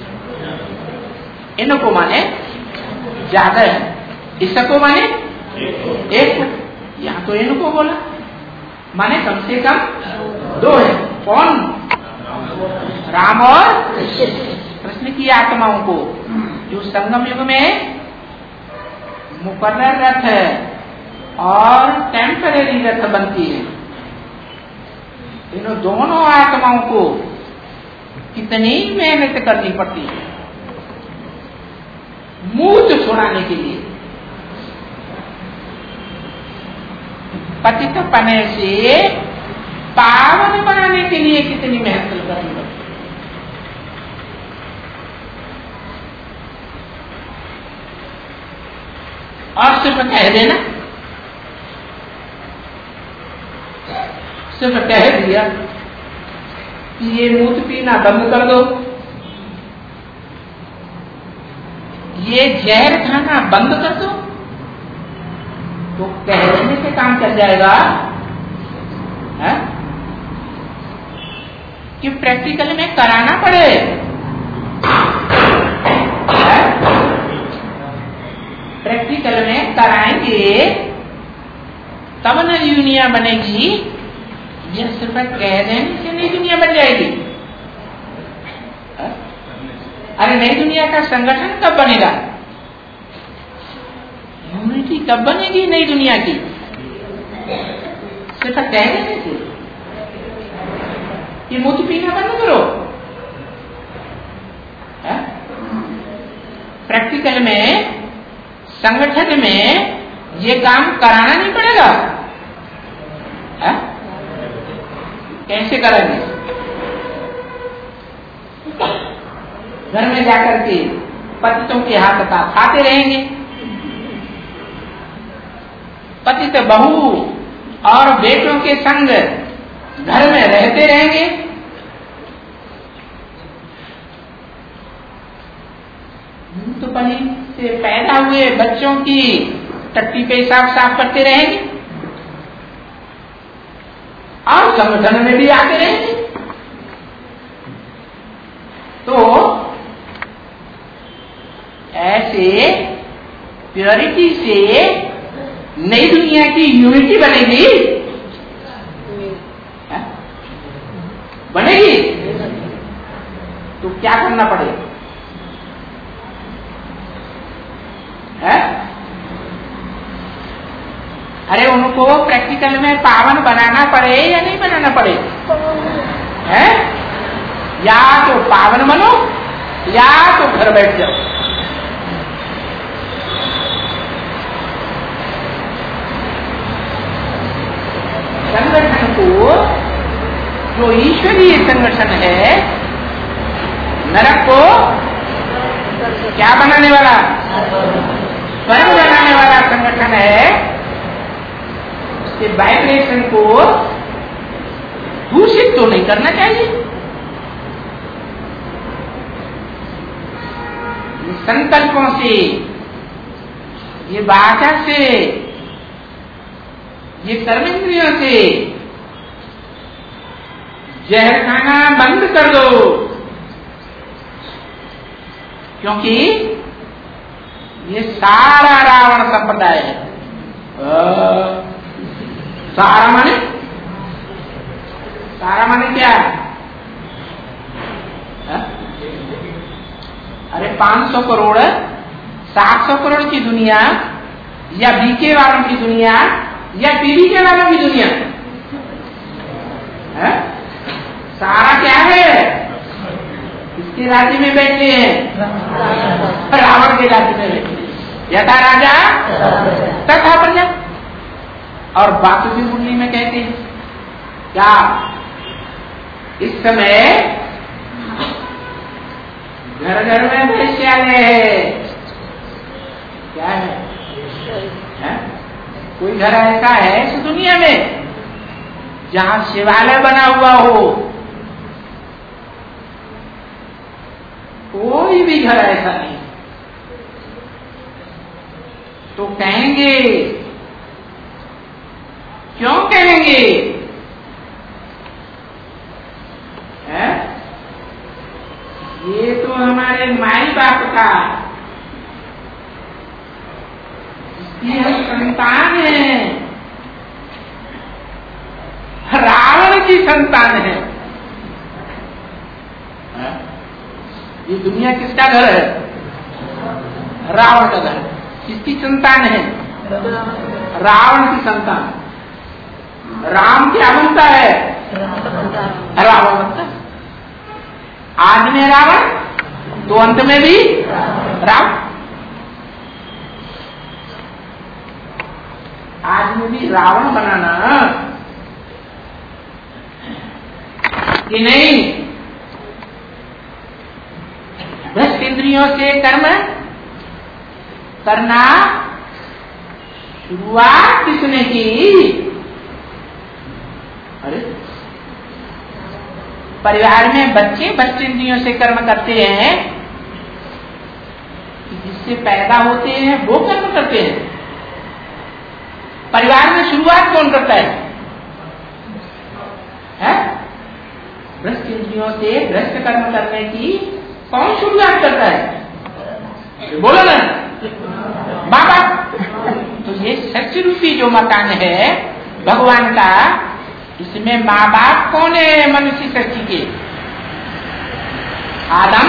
इनको माने ज्यादा है, इसको माने एक को, यहाँ तो इनको बोला माने कम से कम दो है। कौन? राम और कृष्ण की आत्माओं को, जो संगम युग में मुकर्रर रथ है और टेम्परेरी रथ बनती है, इन दोनों आत्माओं को कितनी मेहनत करनी पड़ती है मूत छुड़ाने के लिए। पतित पने से पावन बनाने के लिए कितनी मेहनत करनी पड़ती है। और सिर्फ कह देना, सिर्फ कह दिया कि ये मूत पीना बंद कर दो, ये जहर खाना बंद कर दो, तो कह देने से काम चल जाएगा है? कि प्रैक्टिकल में कराना पड़े है? प्रैक्टिकल में कराएंगे तब नई दुनिया बनेगी। यह सिर्फ कह देने से नई दुनिया बन जाएगी। अरे नई दुनिया का संगठन कब बनेगा? यूनिटी कब बनेगी नई दुनिया की? सिर्फ कह देने से कि मूत पीना बंद करो। है? प्रैक्टिकल में संगठन में ये काम कराना नहीं पड़ेगा। है? कैसे करेंगे? घर में जाकर के पतितों के हाथ का खाते रहेंगे, पतित बहू और बेटों के संग घर में रहते रहेंगे। तो पनी से पैदा हुए बच्चों की टट्टी पेशाब साफ करते रहेंगे और संगठन में भी आते रहेंगे। तो ऐसे प्योरिटी से नई दुनिया की यूनिटी बनेगी। है? बनेगी तो क्या करना पड़ेगा? है? अरे उनको प्रैक्टिकल में पावन बनाना पड़े या नहीं बनाना पड़े? है? या तो पावन बनो या तो घर बैठ जाओ। संगठन को, जो ईश्वरीय संगठन है, नरक को क्या बनाने वाला? स्वर्ग बनाने वाला संगठन है। उसके वाइब्रेशन को दूषित तो नहीं करना चाहिए। ये संकल्पों से, ये वाचा से, ये कर्मेंद्रियों से जहर खाना बंद कर दो, क्योंकि ये सारा रावण संप्रदाय है। सारा माने सारा माने क्या है? अरे पांच सौ करोड़, सात सौ करोड़ की दुनिया, या बीके वालों की दुनिया, या पीढ़ी के वालों की दुनिया है? सारा क्या है? इसके राज्य में बैठे हैं, रावण के राज्य में बैठे हैं। यथा राजा तथा प्रजा। और बाकी भी मुरली में कहते हैं क्या? इस समय घर घर में वैश्यालय है। क्या है? है? कोई घर ऐसा है इस दुनिया में जहां शिवालय बना हुआ हो? कोई भी घर ऐसा नहीं। तो कहेंगे क्यों कहेंगे? है? ये तो हमारे माई बाप का, इसकी हम संतान है, रावण की संतान है। ये दुनिया किसका घर है? रावण का घर। किसकी संतान है? रावण की संतान। राम क्या बनता है? रावण बनता है। आज में रावण तो अंत में भी रावण। आज में भी रावण बनाना कि नहीं? भ्रष्ट इंद्रियों से कर्म करना शुरुआत किसने की? अरे परिवार में बच्चे भ्रष्ट इंद्रियों से कर्म करते हैं, जिससे पैदा होते हैं वो कर्म करते हैं। परिवार में शुरुआत कौन करता है? है? भ्रष्ट इंद्रियों से भ्रष्ट कर्म करने की कौन शुरुआत करता है? बोलो ना, माँ बाप। तो ये सच्ची रूपी जो मकान है भगवान का, इसमें माँ बाप कौन है मनुष्य सृष्टि के? आदम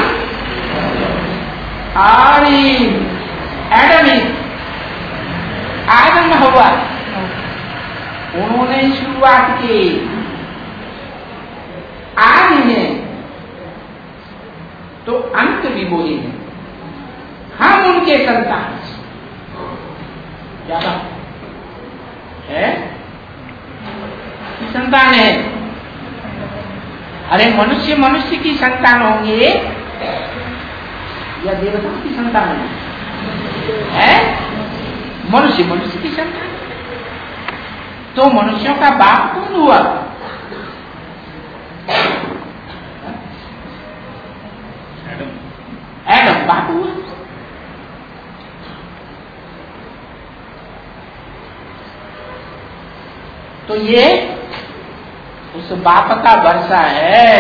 और एडम, आदम हवा, उन्होंने शुरुआत की। आज है तो अंत भी वही है, हम उनके संतान। क्या बात है? संतान है। अरे मनुष्य मनुष्य की संतान होंगे या देवताओं की संतान है? मनुष्य मनुष्य की संतान। तो मनुष्यों का बाप कौन हुआ? एडम बाप हुआ। तो ये उस बाप का वर्षा है।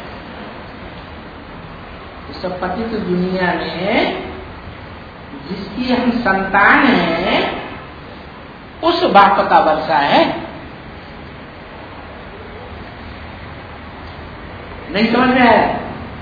इस पतित दुनिया में जिसकी हम संतान हैं, उस बाप का वर्षा है। नहीं समझ में आया?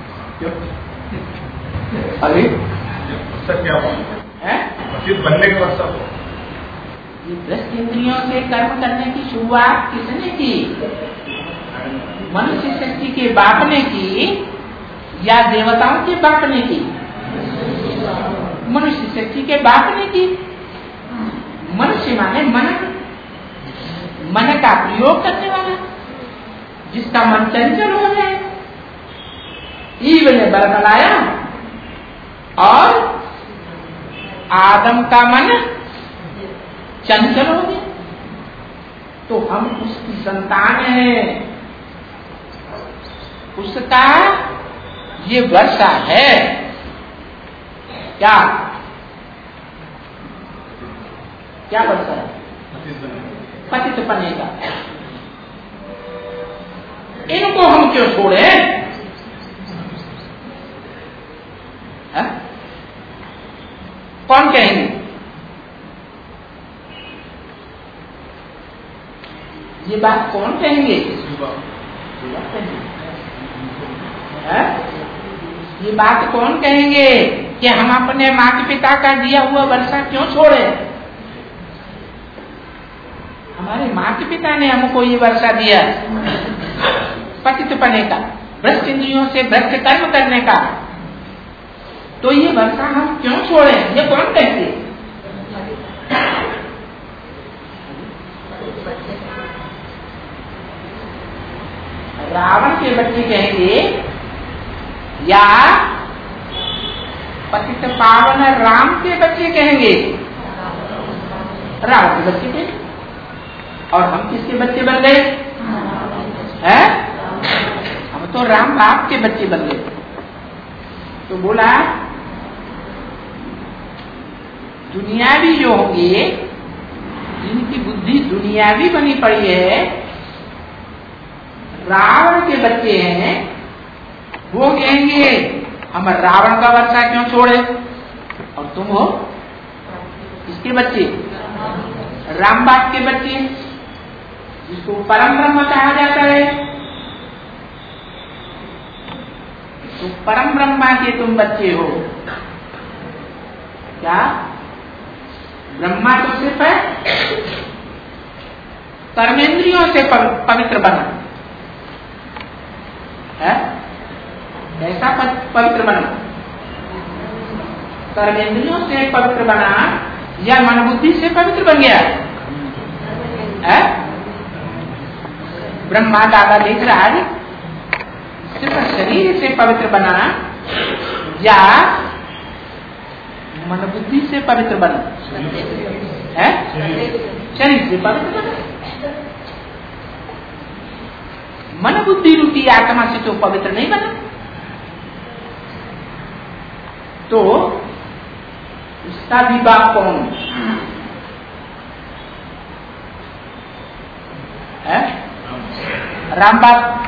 अभी क्या है पतित बनने का वर्षा? ये भ्रष्ट इंद्रियों से कर्म करने की शुरुआत किसने की? मनुष्य शक्ति के बाप ने की या देवताओं के बाप ने की? मनुष्य शक्ति के बाप ने की। मनुष्य माने मन, मन का प्रयोग करने वाला, जिसका मन चंचल हो जाए। ईव ने बरगलाया और आदम का मन चंचल हो गया। तो हम उसकी संतान हैं, उसका ये वर्षा है। क्या क्या वर्षा है? पतित पने का। इनको हम क्यों छोड़े? है? कौन कहेंगे? ये बात कौन कहेंगे? है? ये बात कौन कहेंगे कि हम अपने माता पिता का दिया हुआ वर्षा क्यों छोड़े? हमारे माता पिता ने हमको ये वर्षा दिया पतित पने का, भ्रष्ट इंद्रियों से भ्रष्ट कर्म करने का। तो ये वर्षा हम क्यों छोड़े? ये कौन कहेंगे? रावण के बच्चे कहेंगे या पतित पावन राम के बच्चे कहेंगे? रावण के बच्चे कहेंगे। और हम किसके बच्चे बन गए? हैं? हम तो राम बाप के बच्चे बन गए। तो बोला दुनिया भी जो होंगे जिनकी बुद्धि दुनियावी बनी पड़ी है, रावण के बच्चे हैं, वो कहेंगे हम रावण का बच्चा क्यों छोड़े, और तुम हो इसके बच्चे, राम बाप के बच्चे, जिसको परम ब्रह्म कहा जाता है। तो परम ब्रह्मा के तुम बच्चे हो। क्या ब्रह्मा तो सिर्फ है कर्मेंद्रियों से पवित्र बना है, ऐसा पवित्र बना, कर्मेंद्रियों से पवित्र बना या मन बुद्धि से पवित्र बन गया है? ब्रह्मा दादा देख रहा है, सिर्फ शरीर से पवित्र बना या मन बुद्धि से पवित्र बना है? शरीर से पवित्र बना। मन बुद्धि रूपी आत्मा से तो पवित्र नहीं बना। तो उसका भी बाप कौन है? राम बाप।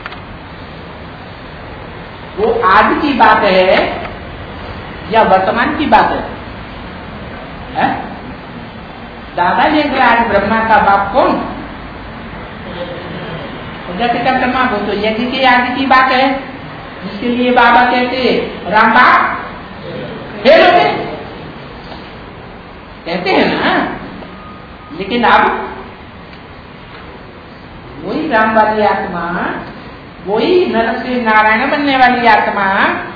वो आज की बात है या वर्तमान की बात है, है? दादा यज्ञ आज ब्रह्मा का बाप कौन? जैसे का ब्रह्मा हो तो यज्ञ के आगे की बात है, जिसके लिए बाबा कहते राम बाप फेल हो गए, कहते हैं ना। लेकिन अब वही राम वाली आत्मा, वही नर से नारायण बनने वाली आत्मा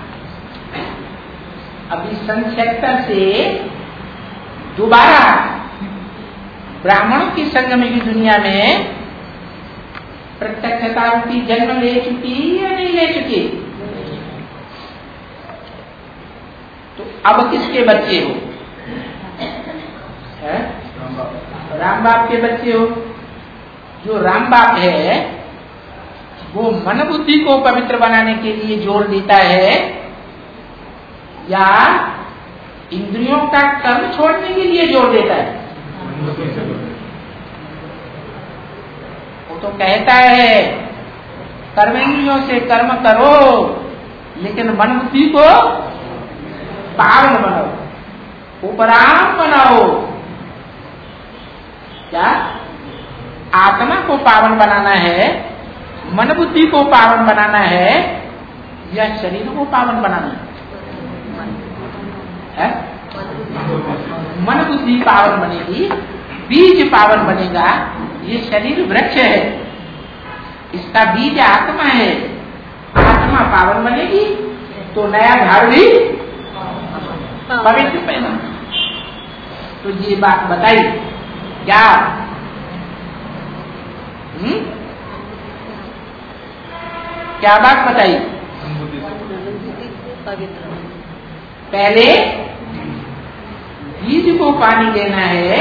अभी सन छिहत्तर से दोबारा ब्राह्मणों की संगम की दुनिया में प्रत्यक्षता रूपी जन्म ले चुकी या नहीं ले चुकी? तो अब किसके बच्चे हो? है? राम बाप के बच्चे हो। जो राम बाप है वो मन बुद्धि को पवित्र बनाने के लिए जोर देता है या इंद्रियों का कर्म छोड़ने के लिए जोर देता है? वो तो कहता है कर्मेंद्रियों से कर्म करो, लेकिन मन बुद्धि को पावन बनाओ, उपराम बनाओ। क्या आत्मा को पावन बनाना है, मन बुद्धि को पावन बनाना है या शरीर को पावन बनाना है? मन बुद्धि पावन बनेगी, बीज पावन बनेगा। ये शरीर वृक्ष है, इसका बीज आत्मा है। आत्मा पावन बनेगी तो नया झाड़ भी पवित्र पैदा। तो ये बात बताई क्या? हम्म? क्या बात बताई? पहले बीज को पानी देना है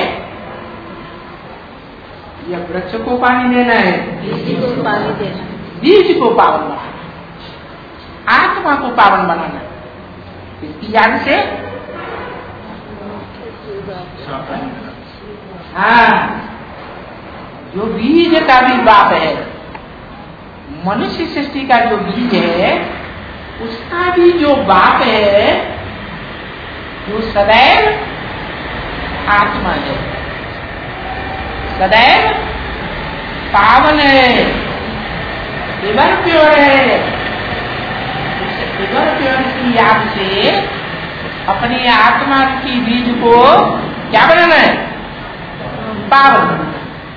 या वृक्ष को पानी देना है? बीज को पानी देना है। बीज को पावन बनाना, आत्मा को पावन बनाना। इसकी याद से हाँ, जो बीज का भी बाप है, मनुष्य सृष्टि का जो बीज है उसका भी जो बाप है वो सदैव आत्मा है, सदैव पावन है, एवर प्योर है। एवर प्योर की याद से अपनी आत्मा की बीज को क्या बनाना है? पावन बनाना।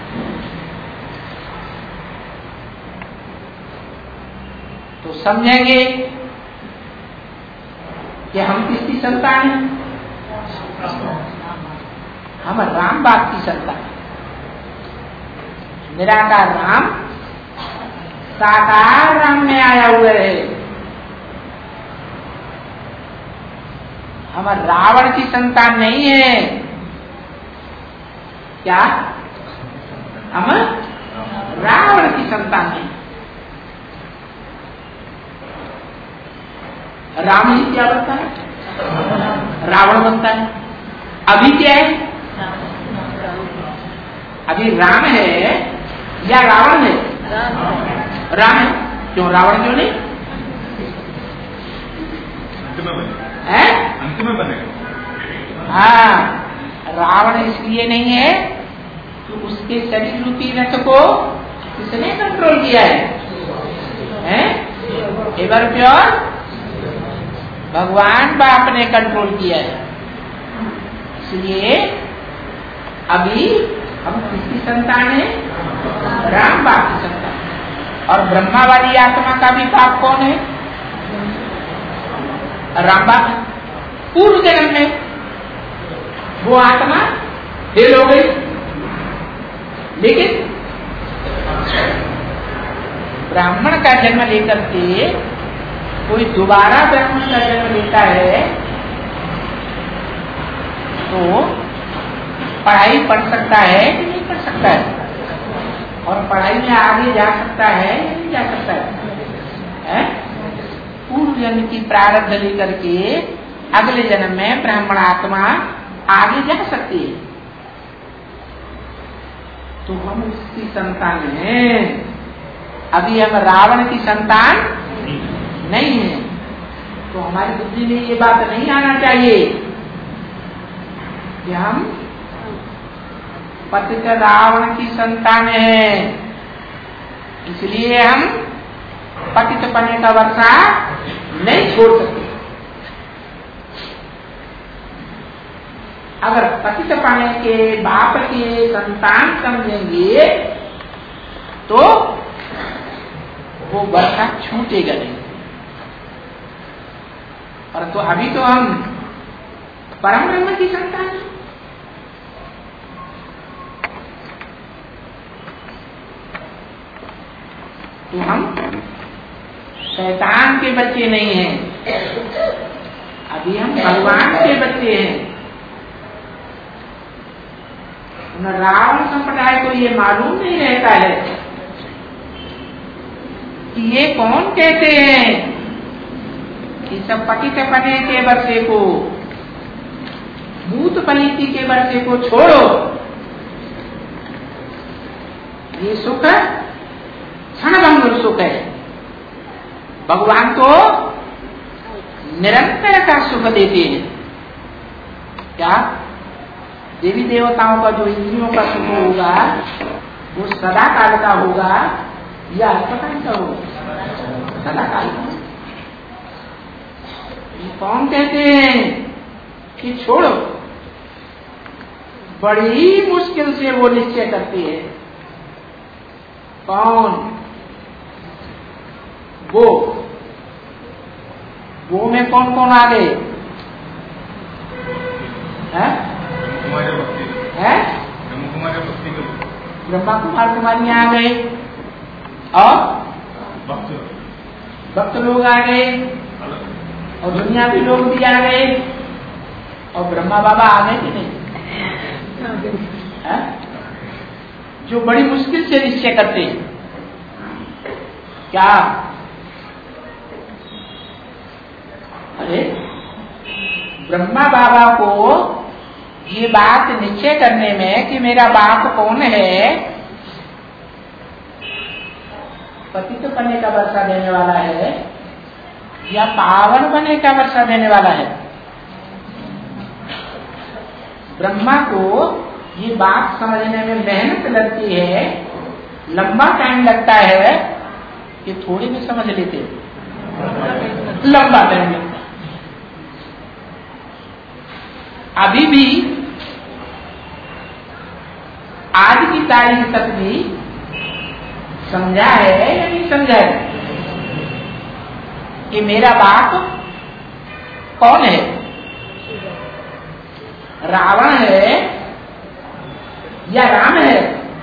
तो समझेंगे कि हम किसकी संतान हैं? हम राम बाप की संतान। निराकार राम साकार राम में आया हुए है। हम रावण की संतान नहीं है। क्या हम रावण की संतान नहीं? राम ही क्या बनता है? रावण बनता है। अभी क्या है? अभी राम है या रावण है? राम है। क्यों रावण क्यों नहीं? अंत में बनेगा। है? अंत में बनेगा। हाँ, रावण इसलिए नहीं है कि उसके शरीर रूपी रथ को किसने कंट्रोल किया है? हैं? एवर प्योर भगवान बाप ने कंट्रोल किया है। इसलिए अभी हम किसकी संतान है? राम बाप की संतान। और ब्रह्मा वाली आत्मा का भी बाप कौन है? राम बाप। पूर्व जन्म में वो आत्मा फेल हो गई, लेकिन ब्राह्मण का जन्म लेकर के कोई दोबारा ब्राह्मण का जन्म लेता है तो पढ़ाई पढ़ सकता है कि नहीं पढ़ सकता है? और पढ़ाई में आगे जा सकता है या नहीं जा सकता है? है? पूर्व जन्म की प्रारब्ध लेकर के अगले जन्म में ब्राह्मण आत्मा आगे जा सकती है। तो हम उसकी संतान हैं। अभी हम रावण की संतान नहीं है। तो हमारी बुद्धि में ये बात नहीं आना चाहिए कि हम पतित रावण की संतान है, इसलिए हम पतित पने का वर्षा नहीं छोड़ सकते। अगर पतित पने के बाप के संतान समझेंगे तो वो वर्षा छूटेगा नहीं। परंतु अभी तो हम परम ब्रह्म की संतान है। तो हम शैतान के बच्चे नहीं हैं, अभी हम भगवान के बच्चे हैं। रावण संप्रदाय को ये मालूम नहीं रहता है कि ये कौन कहते हैं कि सब पतित पने के वर्षे को, भूत पलीति के वर्षे को छोड़ो, ये सुख क्षणभंगुर सुख है। भगवान तो निरंतर का सुख देते हैं। क्या देवी देवताओं का जो इंद्रियों का सुख होगा वो सदा काल का होगा या अल्पकाल का होगा? सदा काल का। कौन कहते हैं कि छोड़ो? बड़ी मुश्किल से वो निश्चय करती है। कौन? वो वो में कौन कौन आ गए? है? है? ब्रह्मा कुमार कुमारी आ गए और भक्त लोग आ गए और दुनिया के लोग भी आ गए और ब्रह्मा बाबा आ गए कि नहीं? है? जो बड़ी मुश्किल से निश्चय करते हैं। क्या? अरे ब्रह्मा बाबा को ये बात निश्चय करने में कि मेरा बाप कौन है, पतित पने का वर्षा देने वाला है या पावन पने का वर्षा देने वाला है, ब्रह्मा को ये बात समझने में मेहनत लगती है, लंबा टाइम लगता है कि थोड़ी भी समझ लेते, लंबा टाइम लगता है। अभी भी आज की तारीख तक भी समझा है या नहीं समझा है कि मेरा बाप कौन है? रावण है या राम है?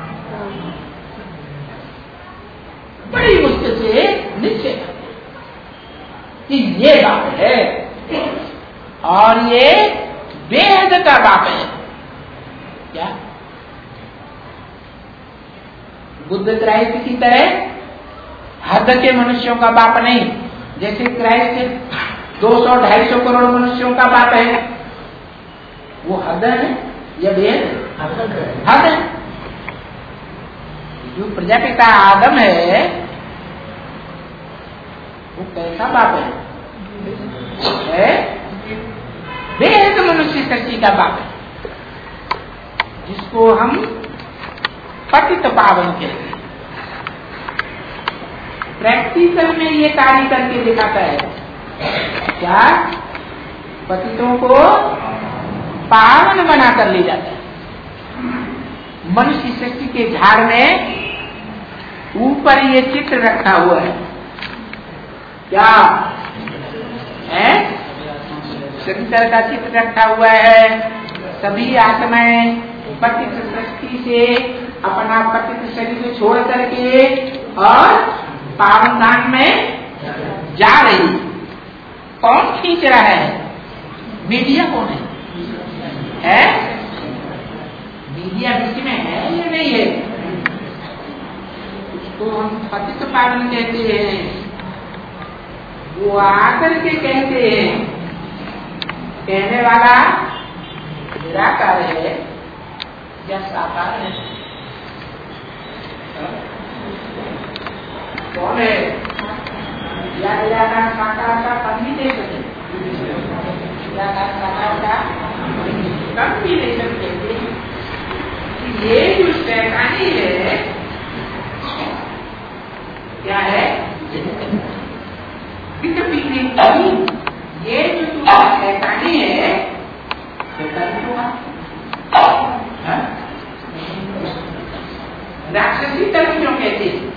बड़ी मुश्किल से निश्चय कि ये बाप है और ये बेहद का बाप है। क्या बुद्ध क्राइस्ट की तरह हद के मनुष्यों का बाप नहीं, जैसे क्राइस्ट दो सौ ढाई सौ करोड़ मनुष्यों का बाप है, वो हद है या बेहद? हद है। जो प्रजापिता आदम है वो कैसा बाप है, है? बेहद मनुष्य सृष्टि का बाप है, जिसको हम पतित पावन कहते हैं। प्रैक्टिकल में ये कार्य करके दिखाता है, क्या पतितों को पावन बना कर ले जाता है। मनुष्य सृष्टि के झाड़ में ऊपर ये चित्र रखा हुआ है, क्या है? शंकर का चित्र रखा हुआ है। सभी आत्माएं पतित सृष्टि से अपना पतित शरीर छोड़ करके और पावन धाम में जा रही। कौन खींच रहा है? मीडिया कौन है? है? मीडिया बीच में है या नहीं है? उसको हम पतित पावन कहते हैं। वो आकर के कहते हैं, कहने वाला निराकार है या साकार है? कौन है? या निराकार साकार का कम्बिनेशन है, निराकार साकार का कम्बिनेशन कहते हैं। ये जो शैतानी है क्या है? ये जो तुम्हारा शैतानी है, राक्षसी तर्क क्यों कहते हैं?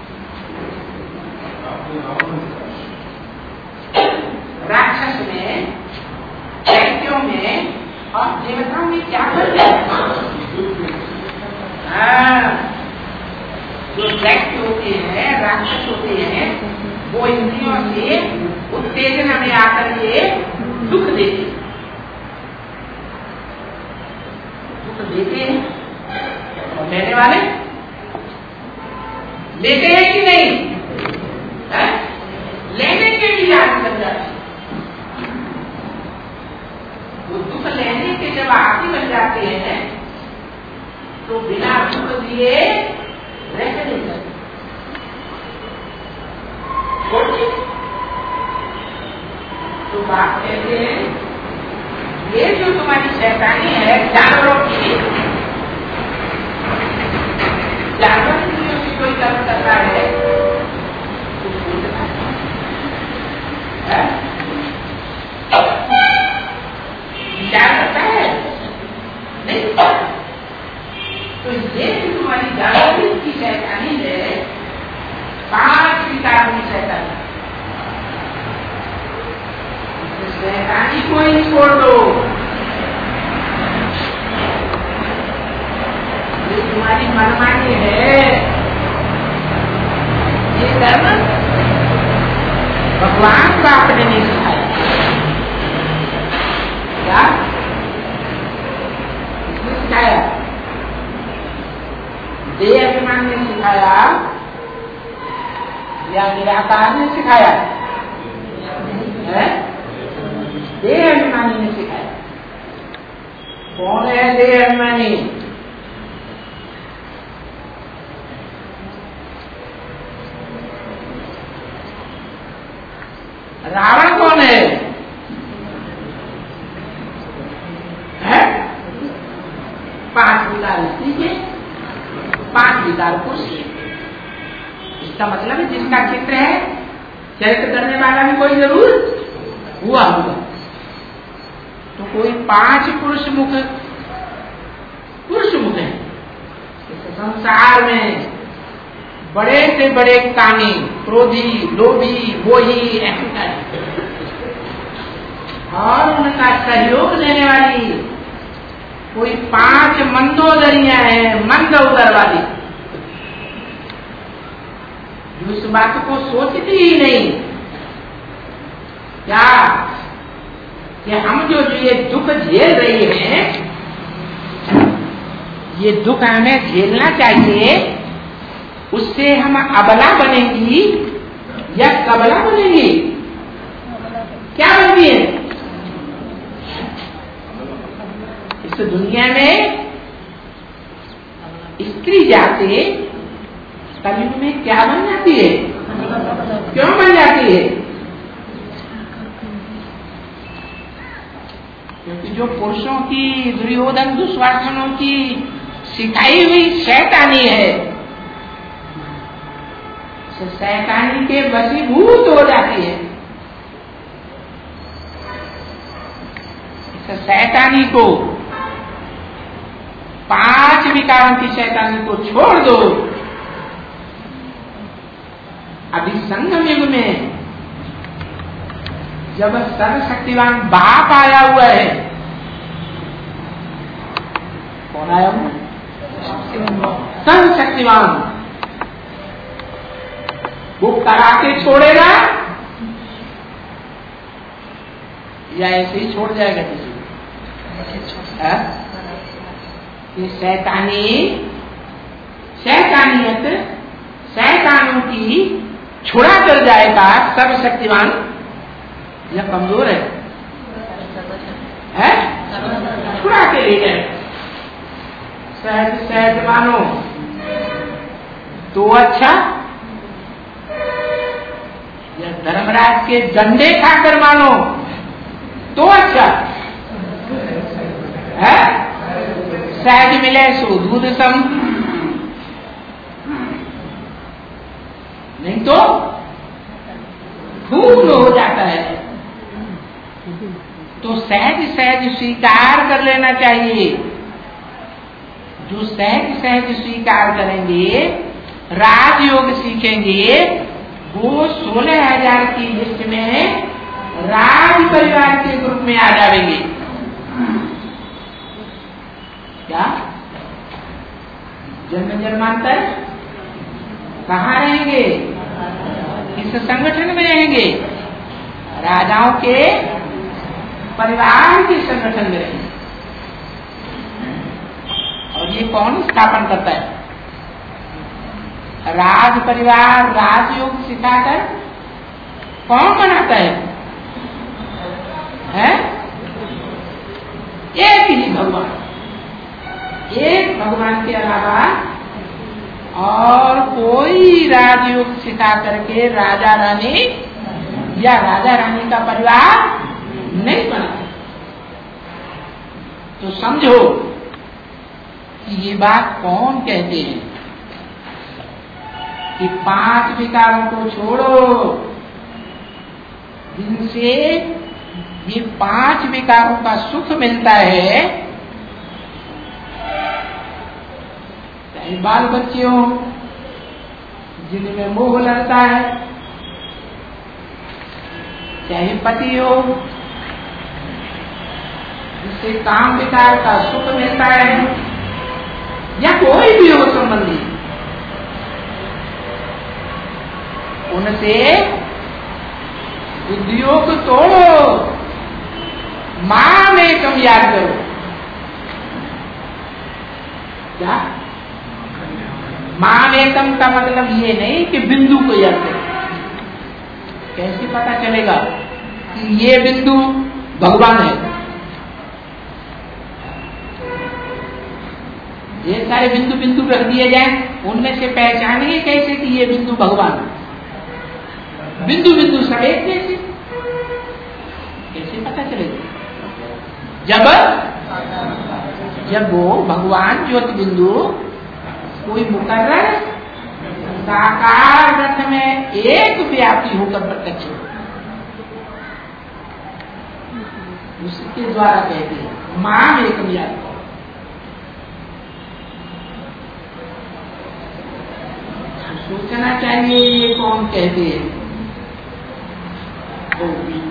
राक्षस में, दैत्यों में और देवताओं में क्या फर्क है? जो दैत्य होते हैं, राक्षस होते हैं, वो इंद्रियों से उत्तेजना में आकर के दुख देते दुख देते हैं। और लेने वाले लेते हैं कि नहीं? है? लेने के भी याद कर जाते, वो दुख लेने के जब आदि बन जाते हैं तो बिना दुख दिए रह नहीं सकते। तो बात कहते हैं, ये जो तुम्हारी शैतानी है जानवरों की, जानवर की से कोई कर्म करता है तो विचार करता है नहीं? तो ये जो तुम्हारी जानवर की शैतानी है, पांच विकार की शैतानी, शैतानी को ही छोड़ दो। ये तुम्हारी मनमानी है, ये कर्म भगवान का आपने नहीं सिखाया। क्या इसने सिखाया? देह अभिमान ने सिखाया या निराकार ने सिखाया? है? देह अभिमानी ने सिखाया। कौन है देह अभिमानी? रावण कौन है? है? पांच विकार स्त्री के, पांच विकार पुरुष के। इसका मतलब है जिसका चित्र है, चरित्र करने वाला भी कोई जरूर हुआ होगा। तो कोई पांच पुरुष मुख पुरुष मुख है इस संसार में। बड़े से बड़े कामी, क्रोधी, लोभी, मोही, अहंकारी, और उनका सहयोग देने वाली कोई पांच मंदोदरियां हैं, मंद उदर वाली, जो इस बात को सोचती ही नहीं क्या कि हम जो जो ये दुख झेल रही हैं, ये दुख हमें झेलना चाहिए, उससे हम अबला बनेंगी या कबला बनेंगी? क्या बनती है? इस दुनिया में स्त्री जाति कलयुग में क्या बन जाती है? क्यों बन जाती है? क्योंकि जो पुरुषों की, दुर्योधन दुशासनों की सिखाई हुई शैतानी है, शैतानी के वशीभूत हो जाती है। इस शैतानी को, पांच विकारों की शैतानी को छोड़ दो। अभी संगम युग में जब सर्वशक्तिवान बाप आया हुआ है, कौन आया हुआ? सर्वशक्तिवान। वो करा के छोड़ेगा या ऐसे ही छोड़ जाएगा किसी को? ये शैतानी, शैतानियत शैतानों की छुड़ा कर जाएगा सर्वशक्तिवान या कमजोर है, है? छुड़ा के ले जाए। सहज सहज मानो तो अच्छा, या धर्मराज के डंडे खाकर मानो तो अच्छा है। सहज मिले सो दूध सम, नहीं तो फूल हो जाता है। तो सहज सहज स्वीकार कर लेना चाहिए। जो सहज सहज स्वीकार करेंगे, राजयोग सीखेंगे, वो सोलह हजार की लिस्ट में राज परिवार के ग्रुप में आ जाएंगे। क्या जन्म जन्मांतर कहाँ रहेंगे? इस संगठन में रहेंगे, राजाओं के परिवार के संगठन में रहेंगे। और ये कौन स्थापन करता है? राज परिवार, राजयोग सिखाकर कौन बनाता है? है? एक ही भगवान। एक भगवान के अलावा और कोई राजयोग सिखा करके राजा रानी या राजा रानी का परिवार नहीं बना। तो समझो कि ये बात कौन कहते हैं कि पांच विकारों को छोड़ो, जिनसे ये पांच विकारों का सुख मिलता है, चाहे बाल बच्चे हो जिनमें मोह लगता है, चाहे पति हो जिससे काम विकार का सुख मिलता है, या कोई भी हो संबंधी, उनसे बुद्धियों को तोड़ो, मां में कम याद करो। क्या मां में कम का मतलब ये नहीं कि बिंदु को याद करो। कैसे पता चलेगा कि ये बिंदु भगवान है? ये सारे बिंदु बिंदु रख दिए जाए, उनमें से पहचानिए कैसे कि ये बिंदु भगवान है? बिंदु बिंदु सब एक जैसे, कैसे पता चलेगा? जब जब वो भगवान ज्योति बिंदु कोई मुकर्रर साकार रथ में एक व्यापी होकर प्रत्यक्ष हो, उसके द्वारा कहते हैं मां एक व्यापी। सोचना चाहिए ये कौन कहते हैं। तो